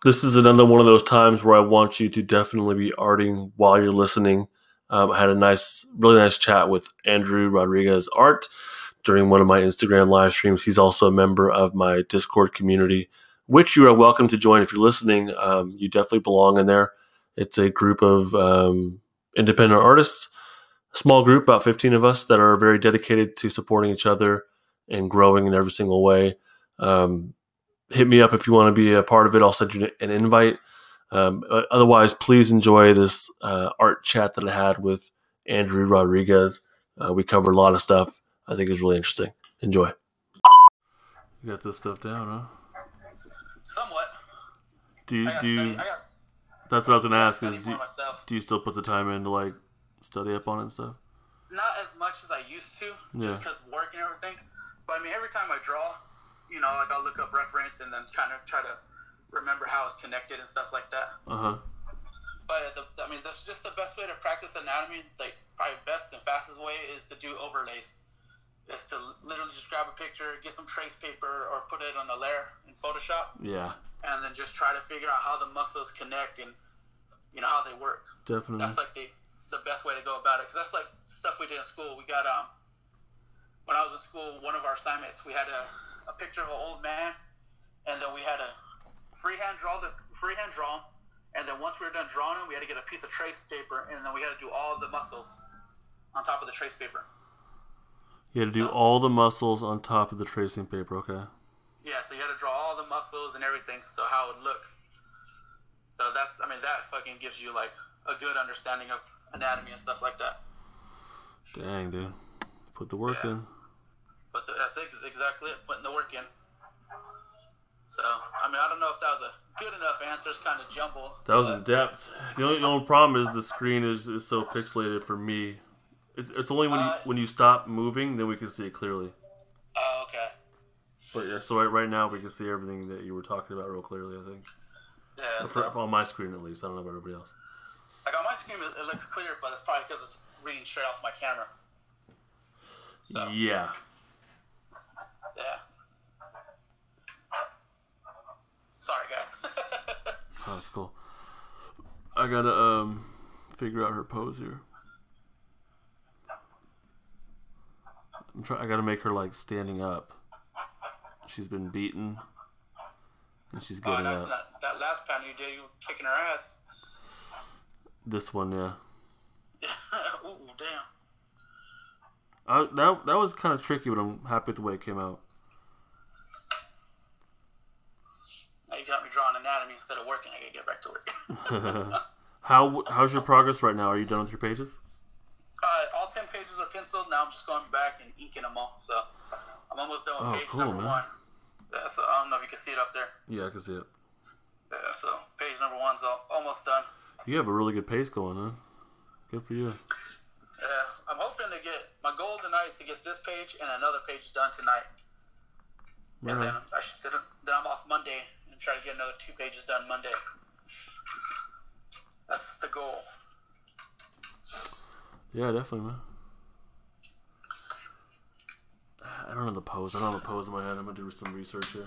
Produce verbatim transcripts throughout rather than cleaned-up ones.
This is another one of those times where I want you to definitely be arting while you're listening. Um, I had a nice, really nice chat with Andrew Rodriguez Art during one of my Instagram live streams. He's also a member of my Discord community, which you are welcome to join if you're listening. Um, you definitely belong in there. It's a group of um, independent artists, a small group, about fifteen of us, that are very dedicated to supporting each other and growing in every single way. Um, hit me up if you want to be a part of it. I'll send you an invite. Um, otherwise, please enjoy this uh, art chat that I had with Andrew Rodriguez. Uh, we covered a lot of stuff. I think it's really interesting. Enjoy. You got this stuff down, huh? Somewhat. Do you, I got do you, study, I got, that's what I was going to ask is, study do, for myself. do you still put the time in to like study up on it and stuff? Not as much as I used to, Yeah. just because of work and everything. But I mean, every time I draw, you know, like I'll look up reference and then kind of try to remember how it's connected and stuff like that. Uh-huh. But the, I mean, that's just the best way to practice anatomy. Like, probably best and fastest way is to do overlays. Is to literally just grab a picture, get some trace paper, or put it on a layer in Photoshop. Yeah. And then just try to figure out how the muscles connect and, you know, how they work. Definitely. That's like the, the best way to go about it. Because that's like stuff we did in school. We got, um, when I was in school, one of our assignments, we had a, a picture of an old man, and then we had to freehand draw the freehand draw him. And then once we were done drawing him, we had to get a piece of trace paper, and then we had to do all the muscles on top of the trace paper. You had to do So- all the muscles on top of the tracing paper, okay. Yeah, so you had to draw all the muscles and everything, so how it would look. So that's, I mean, that fucking gives you like a good understanding of anatomy and stuff like that. Dang, dude. Put the work Yeah. in. But the, that's ex- exactly it, putting the work in. So, I mean, I don't know if that was a good enough answer. It's kind of jumbled. That was but- in depth. The only, the only problem is the screen is, is so pixelated for me. It's, it's only when you Uh, when you stop moving then we can see it clearly. Oh, okay. But yeah, so right, right now we can see everything that you were talking about real clearly, I think. Yeah, For, so, on my screen at least. I don't know about everybody else. like on my screen it, it looks clear, but it's probably because it's reading straight off my camera. So, Yeah. yeah. Sorry, guys. Oh, that's cool. I gotta um figure out her pose here. I'm try- I gotta make her like standing up. She's been beaten, and she's Oh, getting that's up. not, that last panel you did, you were kicking her ass. This one, yeah. Ooh, damn. I, that that was kind of tricky, but I'm happy with the way it came out. Now you got me drawing anatomy instead of working. I gotta get back to work. How how's your progress right now? Are you done with your pages? uh, all ten pages are penciled. Now I'm just going back and inking them all. So I'm almost done with Oh, page cool, number man. one. Yeah, so I don't know if you can see it up there. Yeah, I can see it. Yeah, so page number one's all, almost done. You have a really good pace going on. Good for you. Yeah, I'm hoping to get, my goal tonight is to get this page and another page done tonight. And Alright. then, I should, then I'm off Monday and try to get another two pages done Monday. That's the goal. Yeah, definitely, man. I don't know the pose. I don't have a pose in my head. I'm gonna do some research here.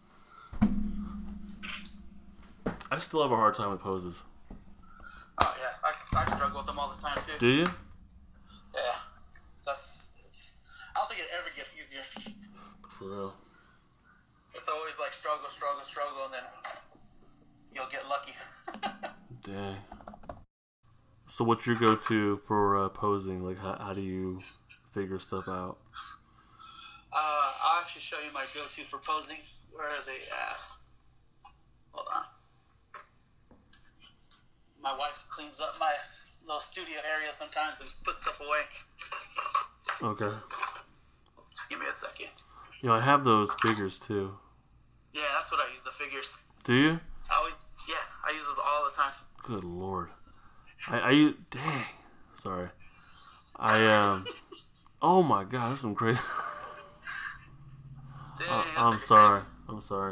I still have a hard time with poses. Oh, yeah, I, I struggle with them all the time, too. Do you? Yeah, that's, it's, I don't think it ever gets easier. For real. It's always like struggle, struggle, struggle, and then you'll get lucky. Dang. So what's your go-to for uh, posing? Like, how, how do you figure stuff out? Uh, I'll actually show you my go-to for posing. Where are they at? Hold on. My wife cleans up my little studio area sometimes and puts stuff away. Okay. Just give me a second. You know, I have those figures too. Yeah, that's what I use, the figures. Do you? I always, yeah, I use those all the time. Good lord. I, I u- dang. Sorry. I um. Oh my god, that's some crazy. Dang, Uh, that's I'm like sorry. I'm sorry.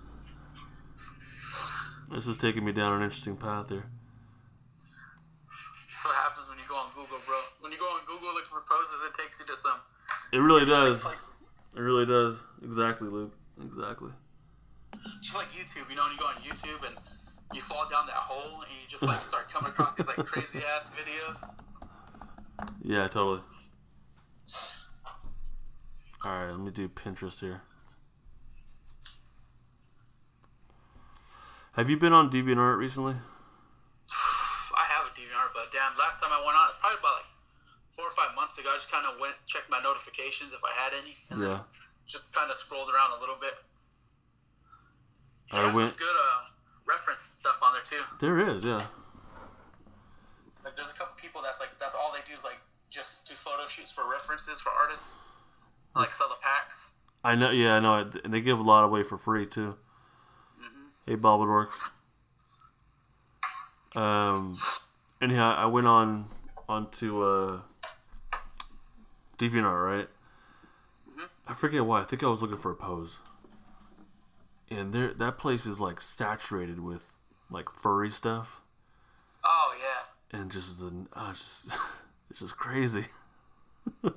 This is taking me down an interesting path here. That's what happens when you go on Google, bro. When you go on Google looking for poses, it takes you to some It really does. places. It really does. Exactly, Luke. Exactly. just like YouTube, you know, when you go on YouTube and you fall down that hole and you just like start coming across these like crazy ass videos. Yeah, totally. All right, let me do Pinterest here. Have you been on DeviantArt recently? I have a DeviantArt, but damn, last time I went on, probably about like four or five months ago, I just kind of went, checked my notifications if I had any, and yeah. then just kind of scrolled around a little bit. I went. Some good uh, reference stuff on there too. There is, yeah. Like, there's a couple people that's like, that's all they do is like just do photo shoots for references for artists, like sell the packs. I know, yeah, I know, and they give a lot away for free too. Mm-hmm. Hey, Bobbledork. Um. Anyhow, I went on onto uh, DeviantArt, right? Mm-hmm. I forget why. I think I was looking for a pose. And there, that place is like saturated with like furry stuff. Oh yeah. And just the, oh, it's just, it's just crazy. And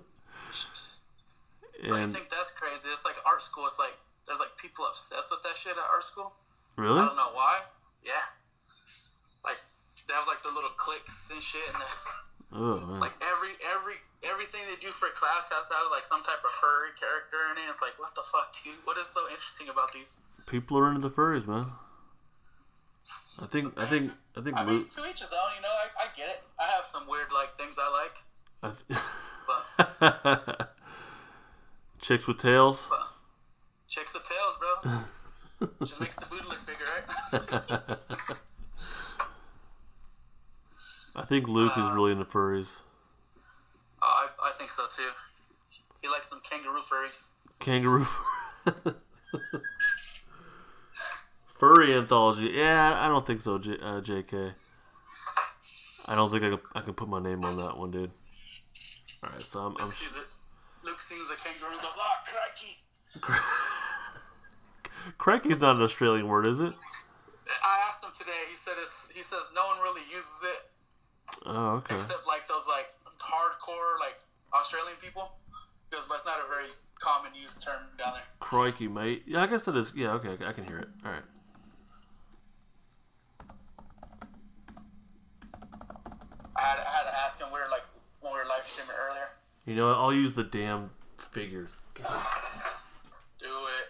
I think that's crazy. It's like art school. It's like there's like people obsessed with that shit at art school. Really? I don't know why. Yeah. Like they have like their little cliques and shit, and oh, man. Like every every everything they do for class has to have like some type of furry character in it. It's like, what the fuck, dude? What is so interesting about these? People are into the furries, man. I think, I think, I think. I Luke, mean, to each his own. You know, I, I get it. I have some weird like things I like. I th- but chicks with tails. But, chicks with tails, bro. Just makes the booty look bigger, right? I think Luke uh, is really into furries. Oh, I, I think so too. He likes some kangaroo furries. Kangaroo. Furry anthology. Yeah, I don't think so, J- uh, J K. I don't think I can, I can put my name on that one, dude. All right, so I'm. Luke, I'm sees, it. Luke sees a kangaroo and goes, "Oh, crikey!" Crikey's not an Australian word, is it? I asked him today. He said it's, he says no one really uses it. Oh, okay. Except like those like hardcore like Australian people. Because but it's not a very common used term down there. Crikey, mate. Yeah, I guess it is. Yeah, okay, I can hear it. All right. I had, I had to ask him. We were like when we were live streaming earlier. You know what? I'll use the damn figures. God. Do it.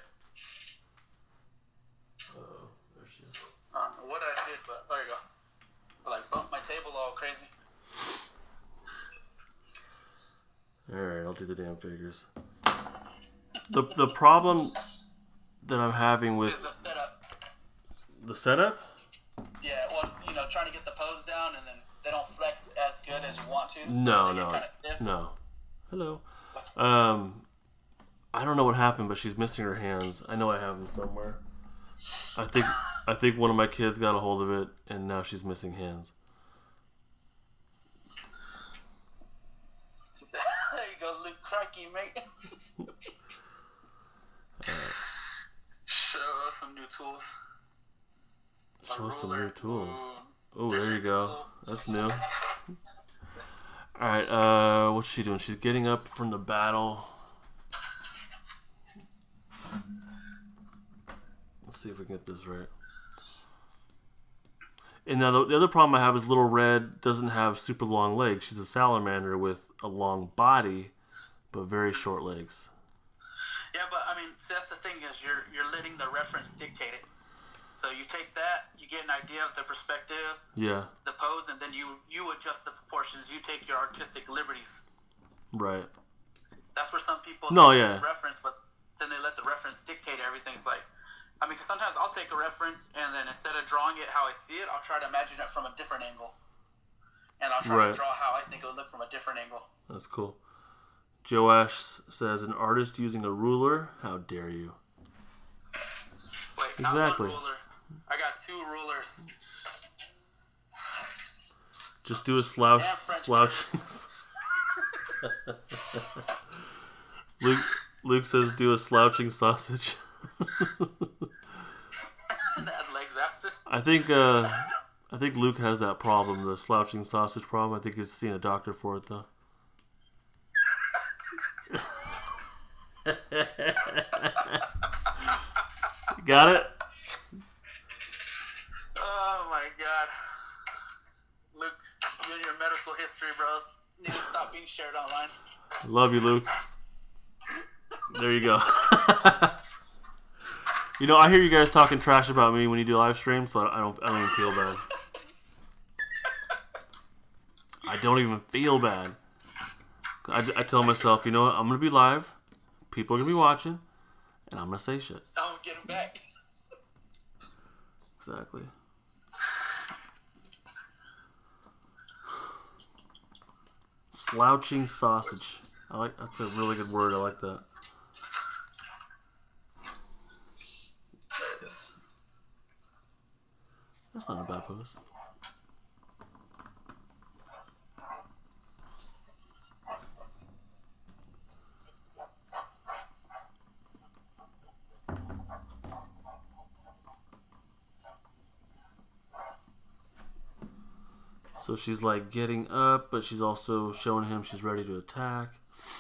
Oh, there she is. I don't know what I did, but there you go. I like bumped my table all crazy. Alright, I'll do the damn figures. The the problem that I'm having with Is the setup. The setup? Yeah, well, you know, trying to get the pose down and then they don't flex as good as you want to. So No, no, kind of no. Hello. Um, I don't know what happened, but she's missing her hands. I know I have them somewhere. I think I think one of my kids got a hold of it, and now she's missing hands. There you go, Luke. Crikey, mate. Right. Show us some new tools. Show us some new tools. Oh, there you go. That's new. Alright, uh, what's she doing? She's getting up from the battle. Let's see if we can get this right. And now the, the other problem I have is Little Red doesn't have super long legs. She's a salamander with a long body, but very short legs. Yeah, but I mean, see, that's the thing is you're you're letting the reference dictate it. So you take that, you get an idea of the perspective, yeah, the pose, and then you you adjust the proportions. You take your artistic liberties. Right. That's where some people no, take yeah. the reference, but then they let the reference dictate everything. It's like, I mean, 'cause sometimes I'll take a reference and then instead of drawing it how I see it, I'll try to imagine it from a different angle, and I'll try right. to draw how I think it would look from a different angle. That's cool. Joash says, an artist using a ruler? How dare you? Wait, exactly. Not one ruler. I got two rulers. Just do a slouch. Slouch. Luke, Luke says, do a slouching sausage. And add legs after. I think, uh, I think Luke has that problem, the slouching sausage problem. I think he's seeing a doctor for it, though. Got it? my God. Luke, you and your medical history, bro, need to stop being shared online. Love you, Luke. There you go. You know, I hear you guys talking trash about me when you do live streams, so I don't, I don't even feel bad. I don't even feel bad. I, I tell myself, you know what, I'm going to be live, people are going to be watching, and I'm going to say shit. I'm going to get him back. Exactly. Slouching sausage. I like that's a really good word. I like that. There it is. That's not a bad pose. So she's like getting up, but she's also showing him she's ready to attack.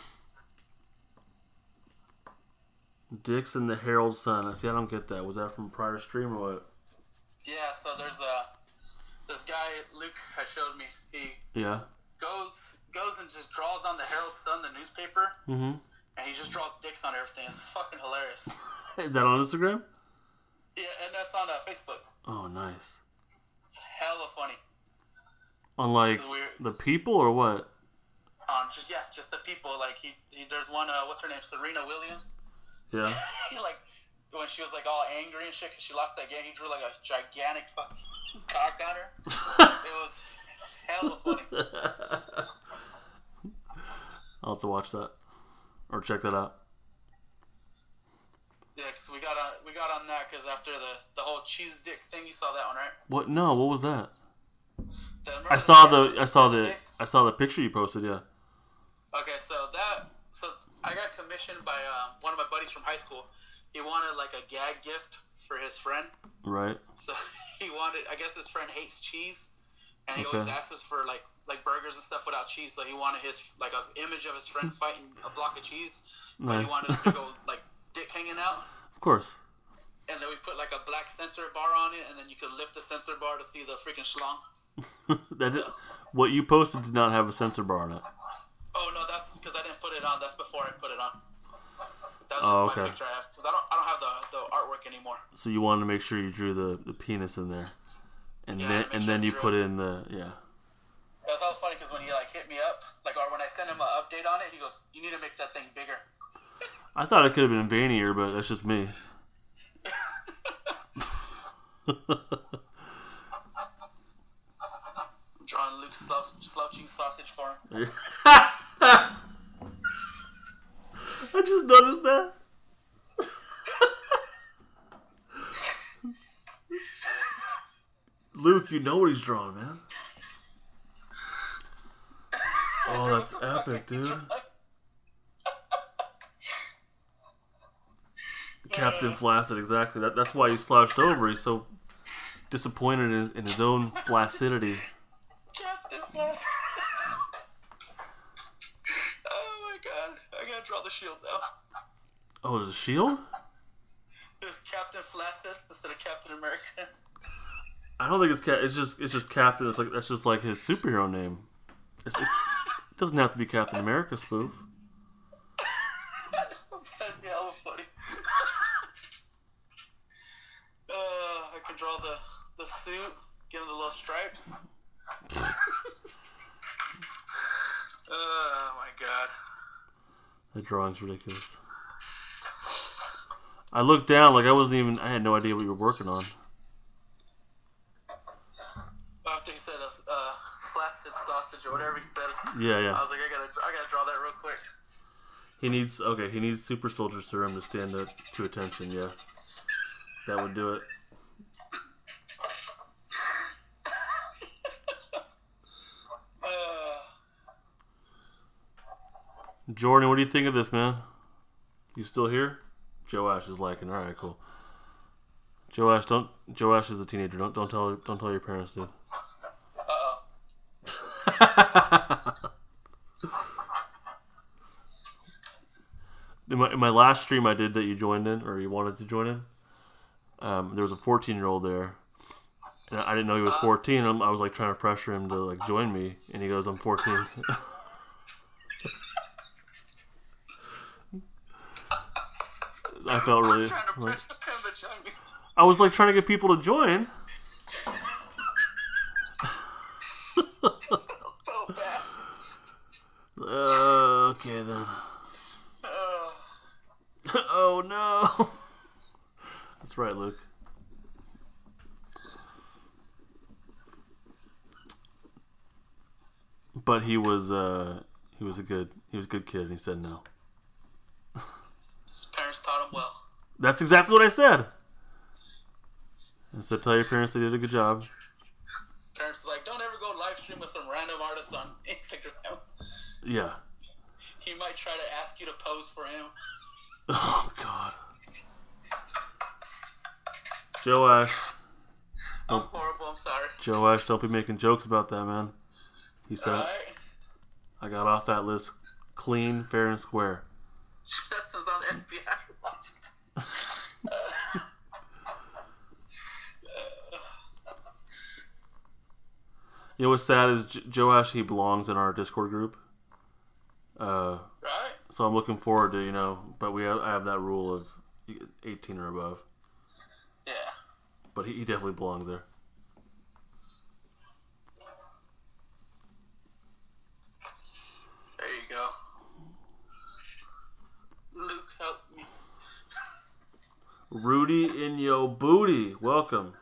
Dixon the Herald Sun. I see. I don't get that. Was that from prior stream or what? Yeah. So there's a this guy Luke has showed me. He Yeah. goes goes and just draws on the Herald Sun, the newspaper, Mm-hmm. and he just draws dicks on everything. It's fucking hilarious. Is that on Instagram? Yeah, and that's on uh, Facebook. Oh, nice. It's hella funny. On like It's weird. the people or what? Um, just yeah, just the people. Like he, he there's one. Uh, what's her name? Serena Williams. Yeah. He like when she was like all angry and shit because she lost that game. He drew like a gigantic fucking cock on her. It was hella funny. I'll have to watch that or check that out. Yeah, cause we got on we got on that because after the the whole cheese dick thing, you saw that one, right? What? No. What was that? The, I saw the. I saw the. I saw the picture you posted. Yeah. Okay, so that so I got commissioned by um, one of my buddies from high school. He wanted like a gag gift for his friend. Right. So he wanted. I guess his friend hates cheese, and he Okay. always asks us for like like burgers and stuff without cheese. So he wanted his like an image of his friend fighting a block of cheese, but Nice. he wanted it to go like dick hanging out. Of course. And then we put like a black sensor bar on it, and then you could lift the sensor bar to see the freaking schlong. That's it. What you posted did not have a sensor bar on it. Oh no, that's because I didn't put it on. That's before I put it on. That's just Oh, my okay. picture I have because I don't I don't have the, the artwork anymore. So you wanted to make sure you drew the, the penis in there, and Yeah, then make and sure then I you drew put it. in the yeah. That was all funny because when he like hit me up, like or when I sent him an update on it, he goes, "You need to make that thing bigger." I thought it could have been veinier, but that's just me. Drawing Luke's slouch, slouching sausage for him. I just noticed that. Luke, you know what he's drawing, man. Oh, that's epic, dude. Captain Flaccid, exactly. That, that's why he slouched over. He's so disappointed in his, in his own flaccidity. Captain Flaccid. Oh my god, I gotta draw the shield now. Oh, there's a shield? It's Captain Flaccid instead of Captain America. I don't think it's Cap. It's just it's just Captain. It's like that's just like his superhero name. It's, it doesn't have to be Captain America spoof. That'd be hella funny. uh, I can draw the the suit, give him the little stripes. Oh my god. That drawing's ridiculous. I looked down like I wasn't even. I had no idea what you were working on. After he said a uh, flaccid sausage or whatever he said, Yeah, I yeah. was like, I gotta, I gotta draw that real quick. He needs okay. He needs super soldier serum to stand up to attention. Yeah, that would do it. Uh, Jordan, what do you think of this, man? You still here? Joe Ash is liking. All right, cool. Joe Ash, don't. Joe Ash is a teenager. Don't don't tell don't tell your parents, dude. uh-oh. In my, in my last stream I did that you joined in or you wanted to join in, um, there was a fourteen year old there, And I didn't know he was fourteen. I'm, I was like trying to pressure him to like join me, and he goes, "I'm fourteen." I felt really. Trying to Like, pressure him to join me. I was like trying to get people to join. So bad. Uh, okay then. Uh, Oh no. That's right, Luke. But he was uh he was a good he was a good kid and he said no. his parents taught him well. That's exactly what I said. I said tell your parents they did a good job. Parents was like, don't ever go live stream with some random artist on Instagram. Yeah. He might try to ask you to pose for him. Oh god. Joe Ash. I'm horrible, I'm sorry. Joe Ash, don't be making jokes about that, man. He said Alright. I got off that list clean, fair and square. Justin's on the F B I watch. You know what's sad is J- Joe Ash, he belongs in our Discord group. Uh, Right? so I'm looking forward to, you know, but we have, I have that rule of eighteen or above. Yeah. But he, he definitely belongs there. There you go. Luke, help me. Rudy in yo booty, welcome.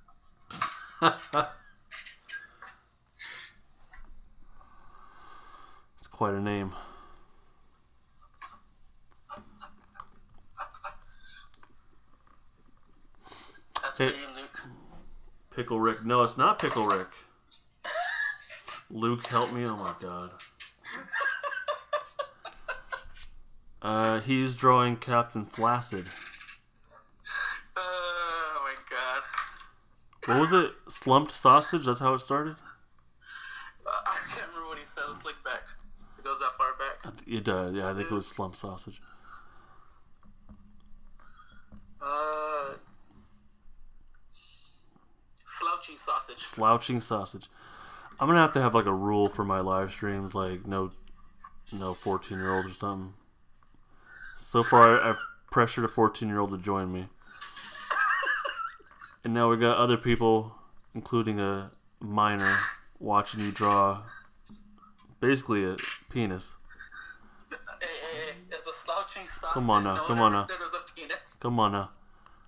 It's quite a name. That's Hey. for you, Luke. Pickle Rick. No, it's not Pickle Rick. Luke, help me. Oh my god. Uh, he's drawing Captain Flaccid. Oh my god. What was it? Slumped sausage? That's how it started? Uh, I can't remember what he said. Let's look back. It goes that far back. It does. Yeah, I think it was slumped sausage. Uh, slouching sausage. Slouching sausage. I'm gonna have to have like a rule for my live streams, like no, no fourteen year olds or something. So far, I- I've pressured a fourteen year old to join me, and now we got other people, including a minor, watching you draw basically a penis. Hey, hey, hey. It's a slouching sausage. Come on now, No come one on ever now. said it was a penis. Come on now.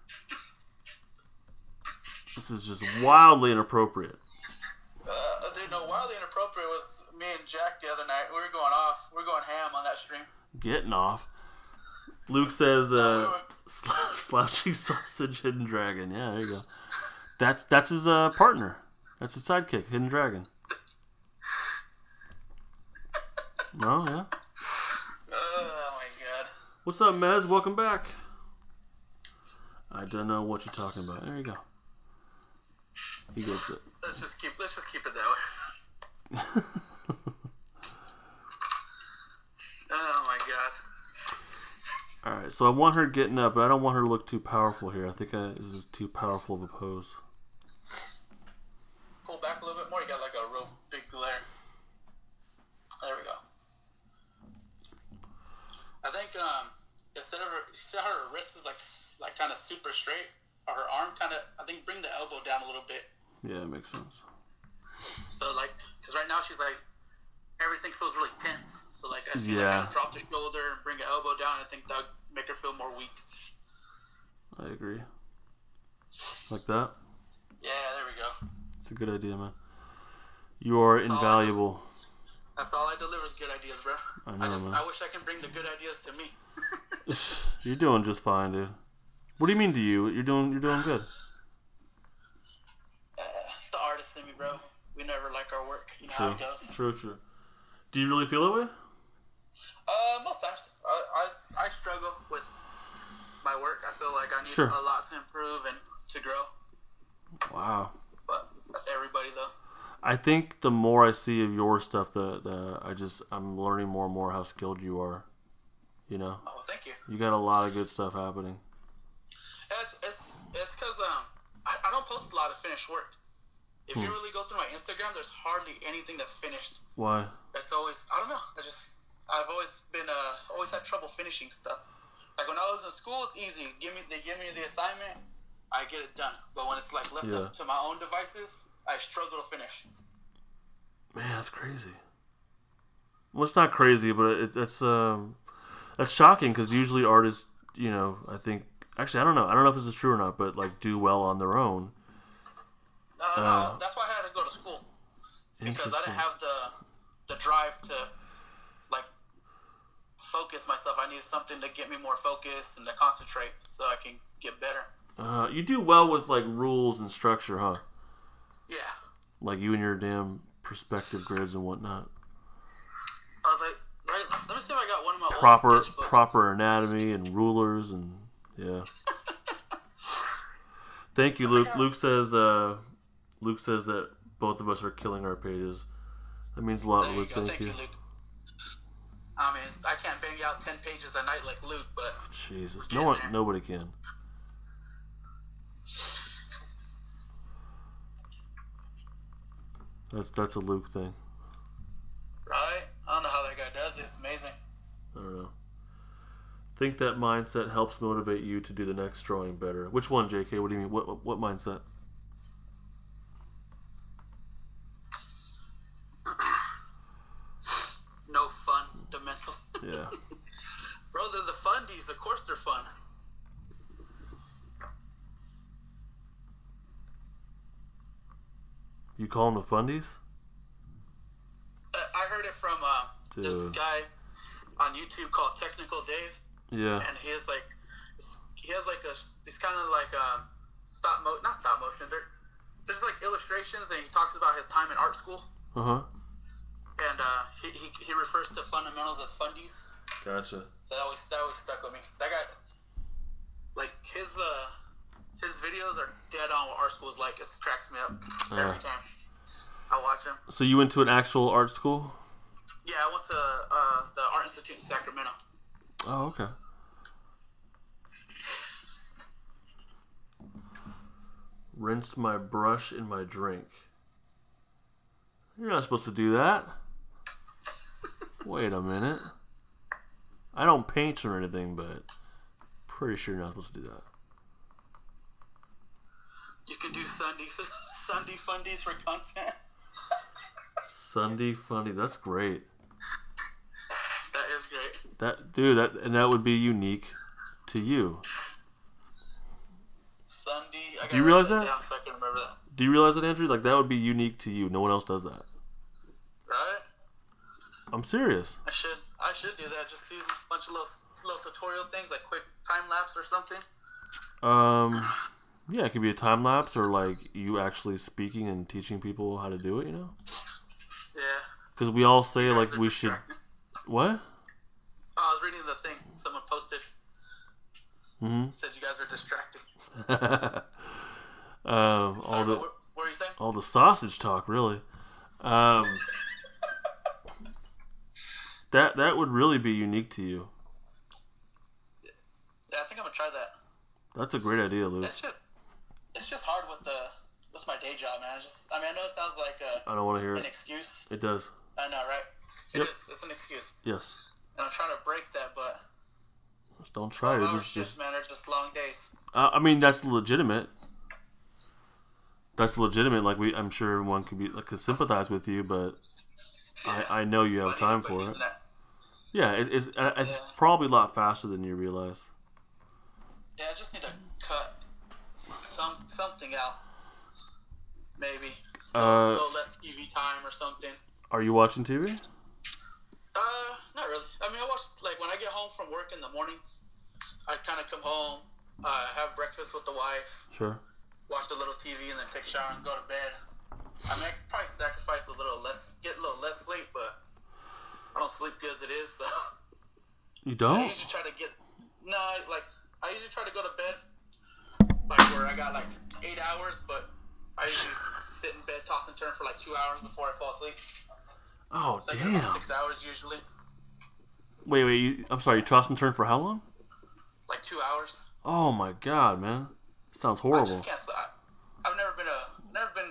This is just wildly inappropriate. Uh, dude, no, wildly inappropriate was me and Jack the other night. We were going off. We were going ham on that stream. Getting off. Luke says, No, we uh, were- sl- slouching sausage, hidden dragon. Yeah, there you go. That's that's his uh, partner. That's his sidekick, hidden dragon. Oh yeah. Oh my god. What's up, Mez? Welcome back. I don't know what you're talking about. There you go. He gets it. Let's just keep. Let's just keep it that way. Oh my god. All right, so I want her getting up, but I don't want her to look too powerful here. I think I, this is too powerful of a pose. Pull back a little bit more. You got like a real big glare. There we go. I think um, instead of her, see how her wrist is like like kind of super straight, or her arm kind of. I think bring the elbow down a little bit. Yeah, it makes sense. So like, because right now she's like, everything feels really tense. So like, I feel Yeah. like I drop the shoulder and bring the elbow down. I think that would make her feel more weak. I agree. Like that? Yeah, there we go. It's a good idea, man. You are all I invaluable. That's all I deliver is good ideas, bro. I know, I just, man. I wish I can bring the good ideas to me. You're doing just fine, dude. What do you mean to you? You're doing you're doing good. Uh, it's the artist in me, bro. We never like our work. You know True. how it goes. True, true. Do you really feel that way? Uh, most times, I, I I struggle with my work. I feel like I need Sure. a lot to improve and to grow. Wow. But that's everybody, though. I think the more I see of your stuff, the the I just I'm learning more and more how skilled you are. You know, Oh, thank you. you got a lot of good stuff happening. It's it's it's because um I, I don't post a lot of finished work. If hmm. you really go through my Instagram, there's hardly anything that's finished. Why? It's always, I don't know. I just, I've always been, uh, always had trouble finishing stuff. Like when I was in school, it's easy. Give me, they give me the assignment, I get it done. But when it's like left yeah. up to my own devices, I struggle to finish. Man, that's crazy. Well, it's not crazy, but it, that's um, that's shocking because usually artists, you know, I think actually I don't know, I don't know if this is true or not, but like do well on their own. No, no, uh, that's why I had to go to school because I didn't have the the drive to like focus myself. I needed something to get me more focused and to concentrate so I can get better. Uh, you do well with like rules and structure, huh? Yeah. Like you and your damn perspective grids and whatnot. I was like, right, let me see if I got one of my proper old proper anatomy and rulers and yeah. Thank you, Luke. Luke says uh, Luke says that both of us are killing our pages. That means a lot, there Luke. You go. Thank, Thank you. you, Luke. I mean, I can't bang out ten pages a night like Luke, but Jesus, no one, there. nobody can. That's that's a Luke thing. Right? I don't know how that guy does it. It's amazing. I don't know. Think that mindset helps motivate you to do the next drawing better. Which one, J K? What do you mean? What what, what mindset? No fundamental. Yeah. Bro, they're the fundies. Of course they're fun. You call them the fundies? Uh, I heard it from uh, this guy on YouTube called Technical Dave. Yeah. And he has like, he has like a, these kind of like um, stop mo, not stop motion. They're, there's like illustrations, and he talks about his time in art school. Uh huh. And uh, he, he he refers to fundamentals as fundies. Gotcha. So that always that always stuck with me. That guy, like his uh his videos are dead on what art school is like. It cracks me up every uh. time I watch him. So you went to an actual art school? Yeah, I went to uh, the Art Institute in Sacramento. Oh, okay. Rinse my brush in my drink. You're not supposed to do that. Wait a minute. I don't paint or anything, but pretty sure you're not supposed to do that. You can do Sunday Sunday fundies for content. Sunday funny, that's great. That is great. That dude, that and that would be unique to you. Sunday. I Do you realize that? Yeah, so I can remember that. Do you realize that, Andrew? Like that would be unique to you. No one else does that. Right? I'm serious. I should. I should do that. Just do a bunch of little little tutorial things, like quick time lapse or something. Um, yeah, it could be a time lapse or like you actually speaking and teaching people how to do it. You know? Yeah. Because we all say You guys like are we should. What? Oh, I was reading the thing someone posted. Mm-hmm. Said you guys are distracting. um, Sorry, all the what, what were you saying? all the sausage talk, really. Um, that that would really be unique to you. Yeah, I think I'm gonna try that. That's a great idea, Luke. It's just, it's just hard with the, with my day job, man. It's just, I mean, I know it sounds like a, I don't want to hear an it. excuse. It does. I know, right? It Yep. is. It's an excuse. Yes. And I'm trying to break that, but Just don't try it. twelve hour Just, shifts, just. man, are just long days. Uh, I mean, that's legitimate. That's legitimate. Like we, I'm sure everyone could be like could sympathize with you, but Yeah. I, I know you have But I time need to for quit it. using that. Yeah, it, it's uh, it's Yeah. probably a lot faster than you realize. Yeah, I just need to cut some something out. Maybe. So Uh, go less T V time or something. Are you watching T V? Uh, not really. I mean, I watch, like, when I get home from work in the mornings, I kind of come home, uh, have breakfast with the wife, Sure. watch a little T V, and then take a shower and go to bed. I mean, I could probably sacrifice a little less, get a little less sleep, but I don't sleep good as it is, so. You I don't? usually try to get, no, I- like, I usually try to go to bed, like, where I got, like, eight hours, but I usually sit in bed, toss and turn for, like, two hours before I fall asleep. Oh, So I get about damn. six hours usually. Wait, wait. You, I'm sorry. You toss and turn for how long? Like two hours. Oh my god, man. Sounds I horrible. just can't. I, I've never been a, never been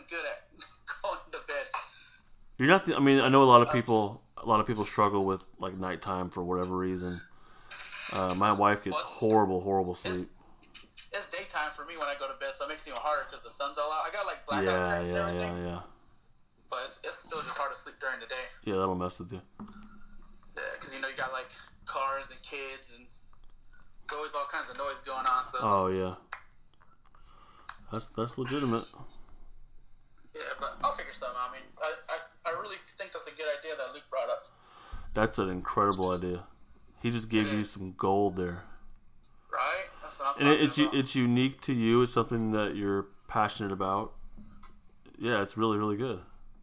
good at going to bed. You're not. The, I mean, I know a lot of people. A lot of people struggle with like nighttime for whatever reason. Uh, my wife gets Well, horrible, horrible sleep. It's, it's daytime for me when I go to bed, so it makes it even harder because the sun's all out. I got like blackout Yeah, curtains and yeah, everything, yeah, yeah. but it's, it's still just hard to sleep during the day. Yeah, that'll mess with you. Yeah, because you know you got like cars and kids, and there's always all kinds of noise going on. So Oh yeah, that's that's legitimate. yeah, but I'll figure something out. I mean, I, I, I really think that's a good idea that Luke brought up. That's an incredible idea. He just gave you some gold there. Right? That's what I'm And talking it, it's about. it's unique to you. It's something that you're passionate about. Yeah, it's really really good.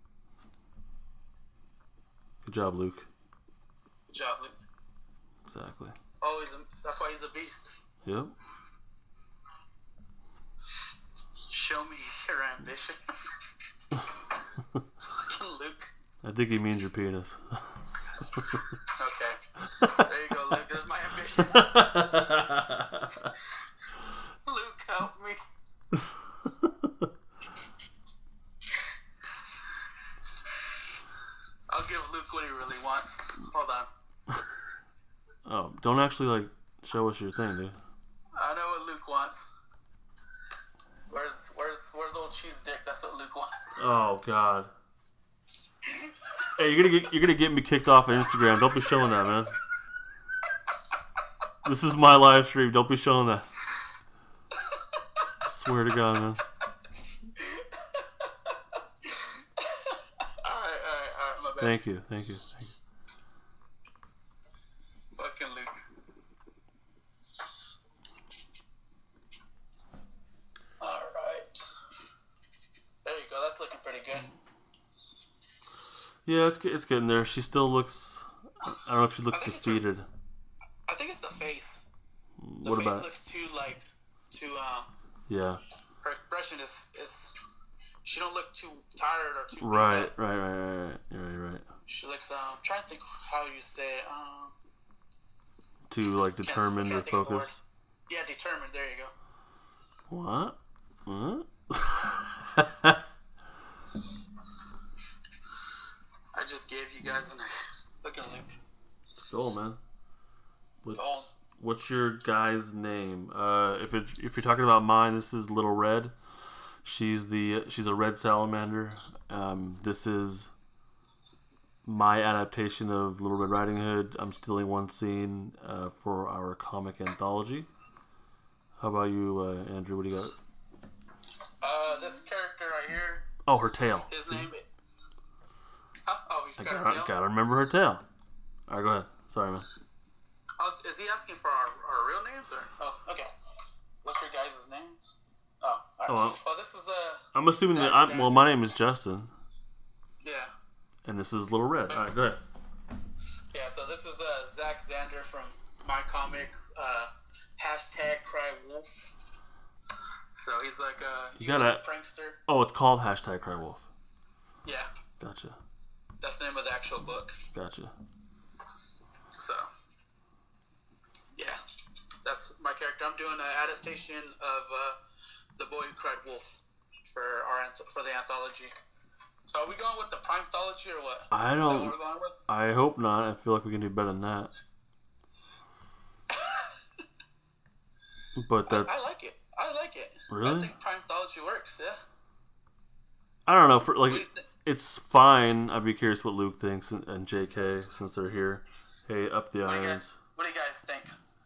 Good job, Luke. Good job, Luke. Exactly. Always, a, that's why he's a beast. Yep. Show me your ambition. Luke. I think he means your penis. Okay. There you go, Luke. There's my ambition. Luke, help me. I'll give Luke what he really wants. Hold on. Oh, don't actually like show us your thing, dude. I know what Luke wants. Where's where's where's old cheese dick? That's what Luke wants. Oh God. Hey, you're gonna get you're gonna get me kicked off of Instagram. Don't be showing that, man. This is my live stream. Don't be showing that. I swear to God, man. Alright, alright, alright, my bad. Thank you, thank you, thank you. Fucking Luke. Alright. There you go, that's looking pretty good. Yeah, it's it's getting there. She still looks. I don't know if she looks I think it's defeated. I think it's the face. The What face about? looks too like too um Yeah. her expression is is she don't look too tired or too beat Right, up. right, right, right, right. You're right, you're right. She looks um I'm trying to think how you say it. Um To like can't- determine can't or think of the word. focus. Yeah, determined, there you go. What? What? I just gave you guys an look at Luke. Cool, man. What's, Cool. what's your guy's name? Uh, if it's if you're talking about mine, this is Little Red. She's the she's a red salamander. Um, this is my adaptation of Little Red Riding Hood. I'm stealing one scene uh, for our comic anthology. How about you, uh, Andrew? What do you got? Uh this character right here, Oh, her tail. his name huh? Oh, he's I got a gotta, tail. gotta remember her tail. All right, go ahead. Sorry, man. Oh, is he asking for our, our real names or? Oh, okay. What's your guys' names? Oh, all right. Oh, well. well, this is the I'm assuming that I'm, well, my name is Justin, yeah, and this is Little Red. All right, go ahead. yeah. So this is the Zach Zander from my comic. Uh, hashtag Cry Wolf. So he's like a You gotta- prankster. Oh, it's called hashtag Cry Wolf. Yeah, Gotcha. that's the name of the actual book. Gotcha. So yeah, that's my character. I'm doing an adaptation of uh, The Boy Who Cried Wolf for our anth- for the anthology. So are we going with the Primethology or what? I Is that what don't. we're going with? I hope not. I feel like we can do better than that. But I, that's. I like it. I like it. Really? I think Primethology works. Yeah. I don't know. For like, What do you think? it's fine. I'd be curious what Luke thinks and, and J K since they're here. Hey, up the What do you irons. guys? What do you guys think?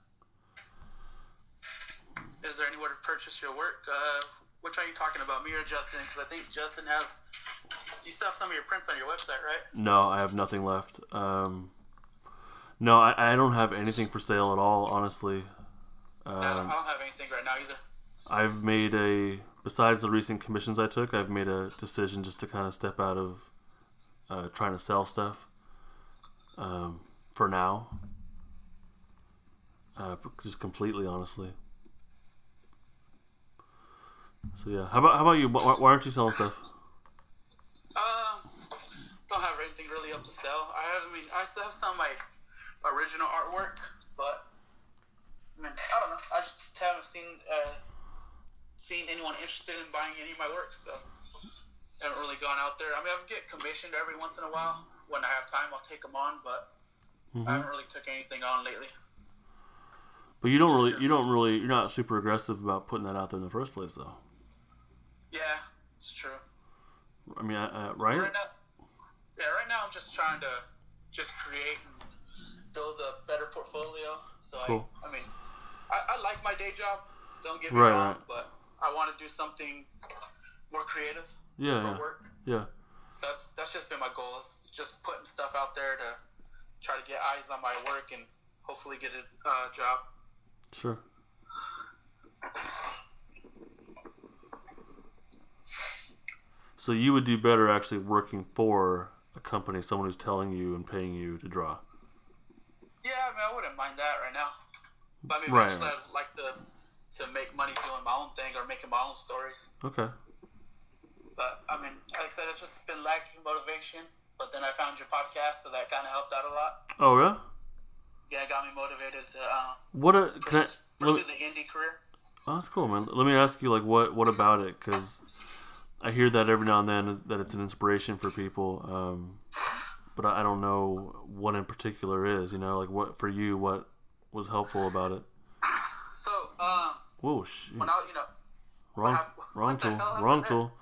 Is there anywhere to purchase your work? Uh, which are you talking about, me or Justin? Because I think Justin has. You still have some of your prints on your website, right? No, I have nothing left. Um, no, I, I don't have anything for sale at all. Honestly, I, don't, I um, don't have anything right now either. I've made a. Besides the recent commissions I took, I've made a decision just to kind of step out of uh, trying to sell stuff. Um, for now, uh, just completely, honestly. So yeah, how about how about you? Why, why aren't you selling stuff? Um, don't have anything really up to sell. I have, I mean, I still have some of my original artwork, but I mean, I don't know. I just haven't seen uh, seen anyone interested in buying any of my work. So gone out there. I mean, I get commissioned every once in a while. When I have time, I'll take them on, but mm-hmm. I haven't really took anything on lately. But you don't really, you don't really, you're not super aggressive about putting that out there in the first place, though. Yeah, it's true. I mean, uh, right? Right now, yeah, right now I'm just trying to just create and build a better portfolio. So cool. I, I mean, I, I like my day job. Don't get me right, wrong, right. but I want to do something more creative yeah, for yeah. work. Yeah. That's that's just been my goal. Is just putting stuff out there to try to get eyes on my work and hopefully get a uh, job. Sure. So you would do better actually working for a company, someone who's telling you and paying you to draw. Yeah, I mean, I wouldn't mind that right now. But I mean, right, eventually right. I'd like to to make money doing my own thing or making my own stories. Okay. But I mean, like I said, it's just been lacking motivation. But then I found your podcast, so that kind of helped out a lot. Oh, really? Yeah, it got me motivated to uh, what a, pursue, can I, pursue me, the indie career. Oh, that's cool, man. Let me ask you, like, what, what about it? Because I hear that every now and then, that it's an inspiration for people. Um, but I don't know what in particular is, you know? Like, what, for you, what was helpful about it? So, um... Whoa, shit. When I, you know... Wrong, I, wrong tool, wrong tool.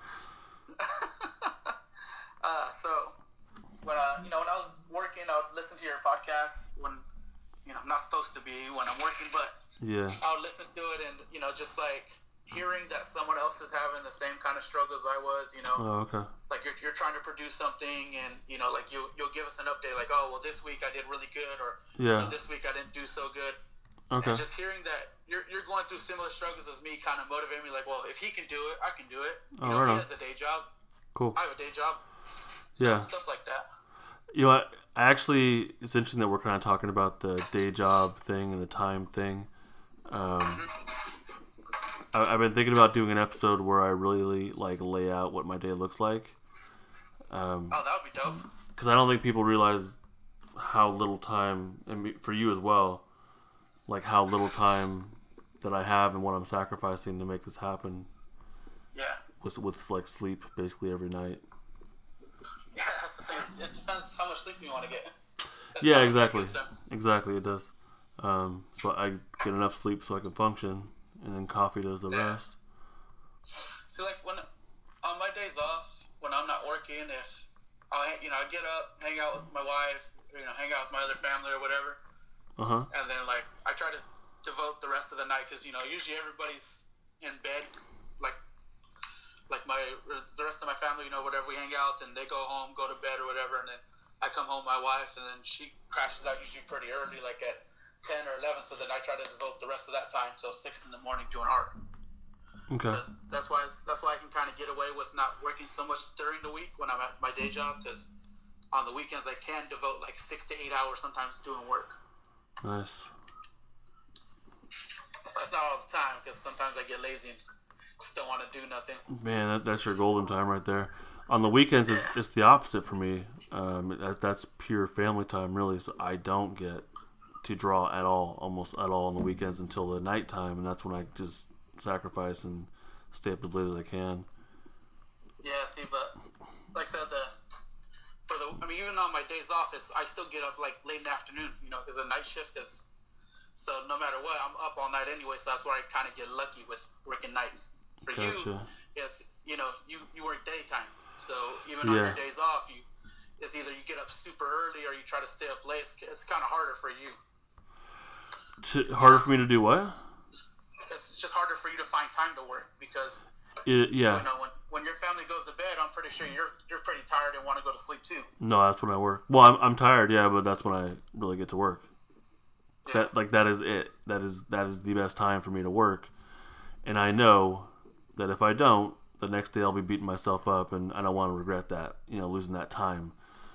uh, so, when, uh, you know, when I was working, I would listen to your podcast when, you know, I'm not supposed to be when I'm working, but yeah, I would listen to it and, you know, just like hearing that someone else is having the same kind of struggles I was, you know. Oh, okay. Like you're, you're trying to produce something and, you know, like you, you'll give us an update like, oh, well, this week I did really good or yeah. you know, this week I didn't do so good. Okay. And just hearing that you're, you're going through similar struggles as me kind of motivated me like, well, if he can do it, I can do it. You oh, know, right he on. has a day job. Cool. I have a day job. So, yeah. Stuff like that. You know, I, I actually, it's interesting that we're kind of talking about the day job thing and the time thing. Um, mm-hmm. I, I've been thinking about doing an episode where I really like lay out what my day looks like. Um, oh, that would be dope. Because I don't think people realize how little time, and for you as well, like how little time that I have and what I'm sacrificing to make this happen. Yeah. With with like sleep basically every night. Yeah, that's the thing. It depends how much sleep you want to get. That's yeah, exactly. Exactly, it does. Um, so I get enough sleep so I can function, and then coffee does the yeah. rest. See, like when on my days off, when I'm not working, if I'll you know I get up, hang out with my wife, you know, hang out with my other family or whatever, uh-huh. and then like I try to devote the rest of the night because you know usually everybody's in bed, like like my the rest of my family, you know, whatever we hang out and they go home, go to bed or whatever, and then I come home, my wife, and then she crashes out usually pretty early, like at ten or eleven. So then I try to devote the rest of that time till six in the morning doing art. Okay. So that's why that's why I can kind of get away with not working so much during the week when I'm at my day job, because on the weekends I can devote like six to eight hours sometimes doing work. Nice. That's not all the time because sometimes I get lazy and just don't want to do nothing. Man, that, that's your golden time right there. On the weekends, it's, it's the opposite for me. Um, that, that's pure family time, really. So I don't get to draw at all, almost at all on the weekends until the nighttime, and that's when I just sacrifice and stay up as late as I can. Yeah, see, but like I said, the for the I mean, even on my days off, it's, I still get up like late in the afternoon, you know, because the night shift is. So no matter what, I'm up all night anyway. So that's where I kind of get lucky with working nights. For Gotcha. you, yes, you know, you, you work daytime. So even on yeah. your days off, you it's either you get up super early or you try to stay up late. It's, it's kind of harder for you. To, harder for me to do what? It's just harder for you to find time to work because it, yeah. you know when, when your family goes to bed, I'm pretty sure you're you're pretty tired and want to go to sleep too. No, that's when I work. Well, I'm I'm tired, yeah, but that's when I really get to work. Yeah. That like that is it. That is that is the best time for me to work, and I know that if I don't, the next day I'll be beating myself up, and I don't want to regret that. You know, losing that time.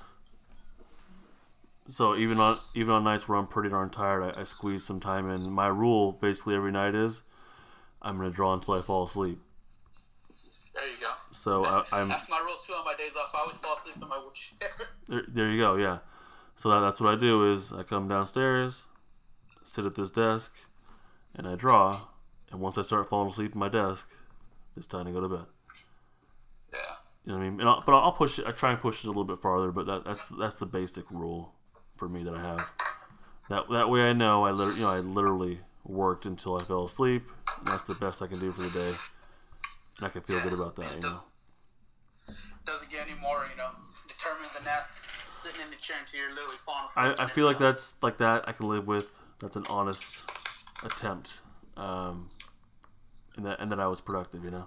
So even on even on nights where I'm pretty darn tired, I, I squeeze some time in. My rule basically every night is I'm gonna draw until I fall asleep. There you go. So I, I'm. That's my rule too on my days off. I always fall asleep in my wheelchair. there, there you go. Yeah. So that, that's what I do is I come downstairs, sit at this desk, and I draw. And once I start falling asleep at my desk, it's time to go to bed. Yeah. You know what I mean? And I'll, but I'll push it. I try and push it a little bit farther. But that, that's that's the basic rule for me that I have. That that way I know I literally, you know, I literally worked until I fell asleep. And that's the best I can do for the day, and I can feel Yeah, good about that. it You does, know. doesn't get any more, you know, determined than that. Sitting in the chair until you're literally falling asleep. I, I feel like that's like that I can live with. That's an honest attempt, um, and that and that I was productive. You know.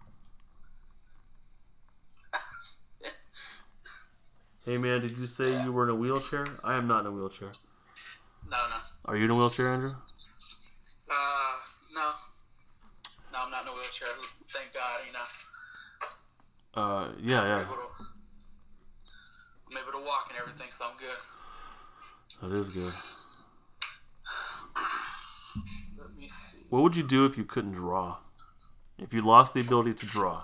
Hey man, did you say Yeah. you were in a wheelchair? I am not in a wheelchair. No, no. Are you in a wheelchair, Andrew? Uh, no. No, I'm not in a wheelchair. Thank God, you know. Uh, yeah, I'm yeah. able to, I'm able to walk and everything, so I'm good. That is good. Let me see. What would you do if you couldn't draw? If you lost the ability to draw?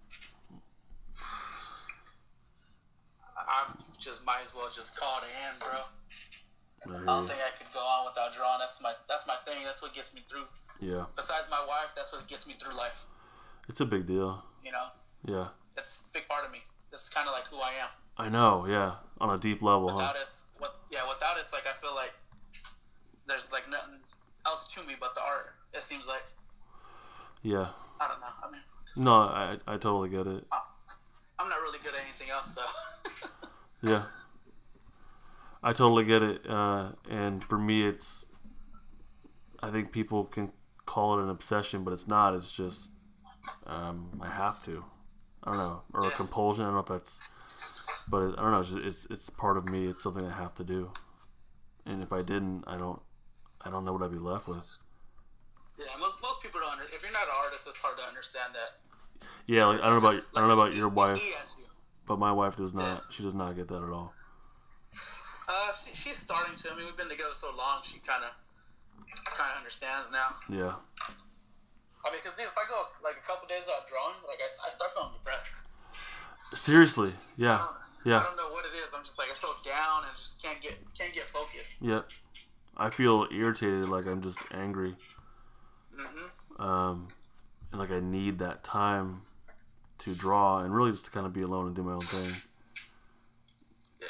I just might as well just call it in, bro. I hear I don't you. think I could go on without drawing. That's my that's my thing. That's what gets me through. Yeah, Besides my wife, that's what gets me through life. it's a big deal. You know, Yeah, that's a big part of me. That's kind of like who I am. I know. Yeah, on a deep level, huh? Without it, what, yeah, without it, it's like I feel like there's like nothing else to me but the art. It seems like Yeah. I don't know. I mean, No, I I totally get it. I'm not really good at anything else, so. Yeah. I totally get it. Uh, and for me, it's. I think people can call it an obsession, but it's not. It's just. Um, I have to. I don't know. Or a Yeah. compulsion. I don't know if that's. But it, I don't know. It's, just, it's it's part of me. It's something I have to do. And if I didn't, I don't. I don't know what I'd be left with. Yeah, most most people don't. Under, if you're not an artist, it's hard to understand that. Yeah, like I don't know about I don't know about It's your just wife, eat at you. but my wife does not. She does not get that at all. Uh, she, she's starting to. I mean, we've been together so long. She kind of, kind of understands now. Yeah. I mean, because dude, if I go like a couple days without drawing, like I, I start feeling depressed. Seriously. I Yeah. don't, Yeah. I don't know what it is. I'm just like I feel down and just can't get can't get focused. Yep. I feel irritated, like I'm just angry. Mhm. Um, and like I need that time to draw and really just to kind of be alone and do my own thing. Yeah.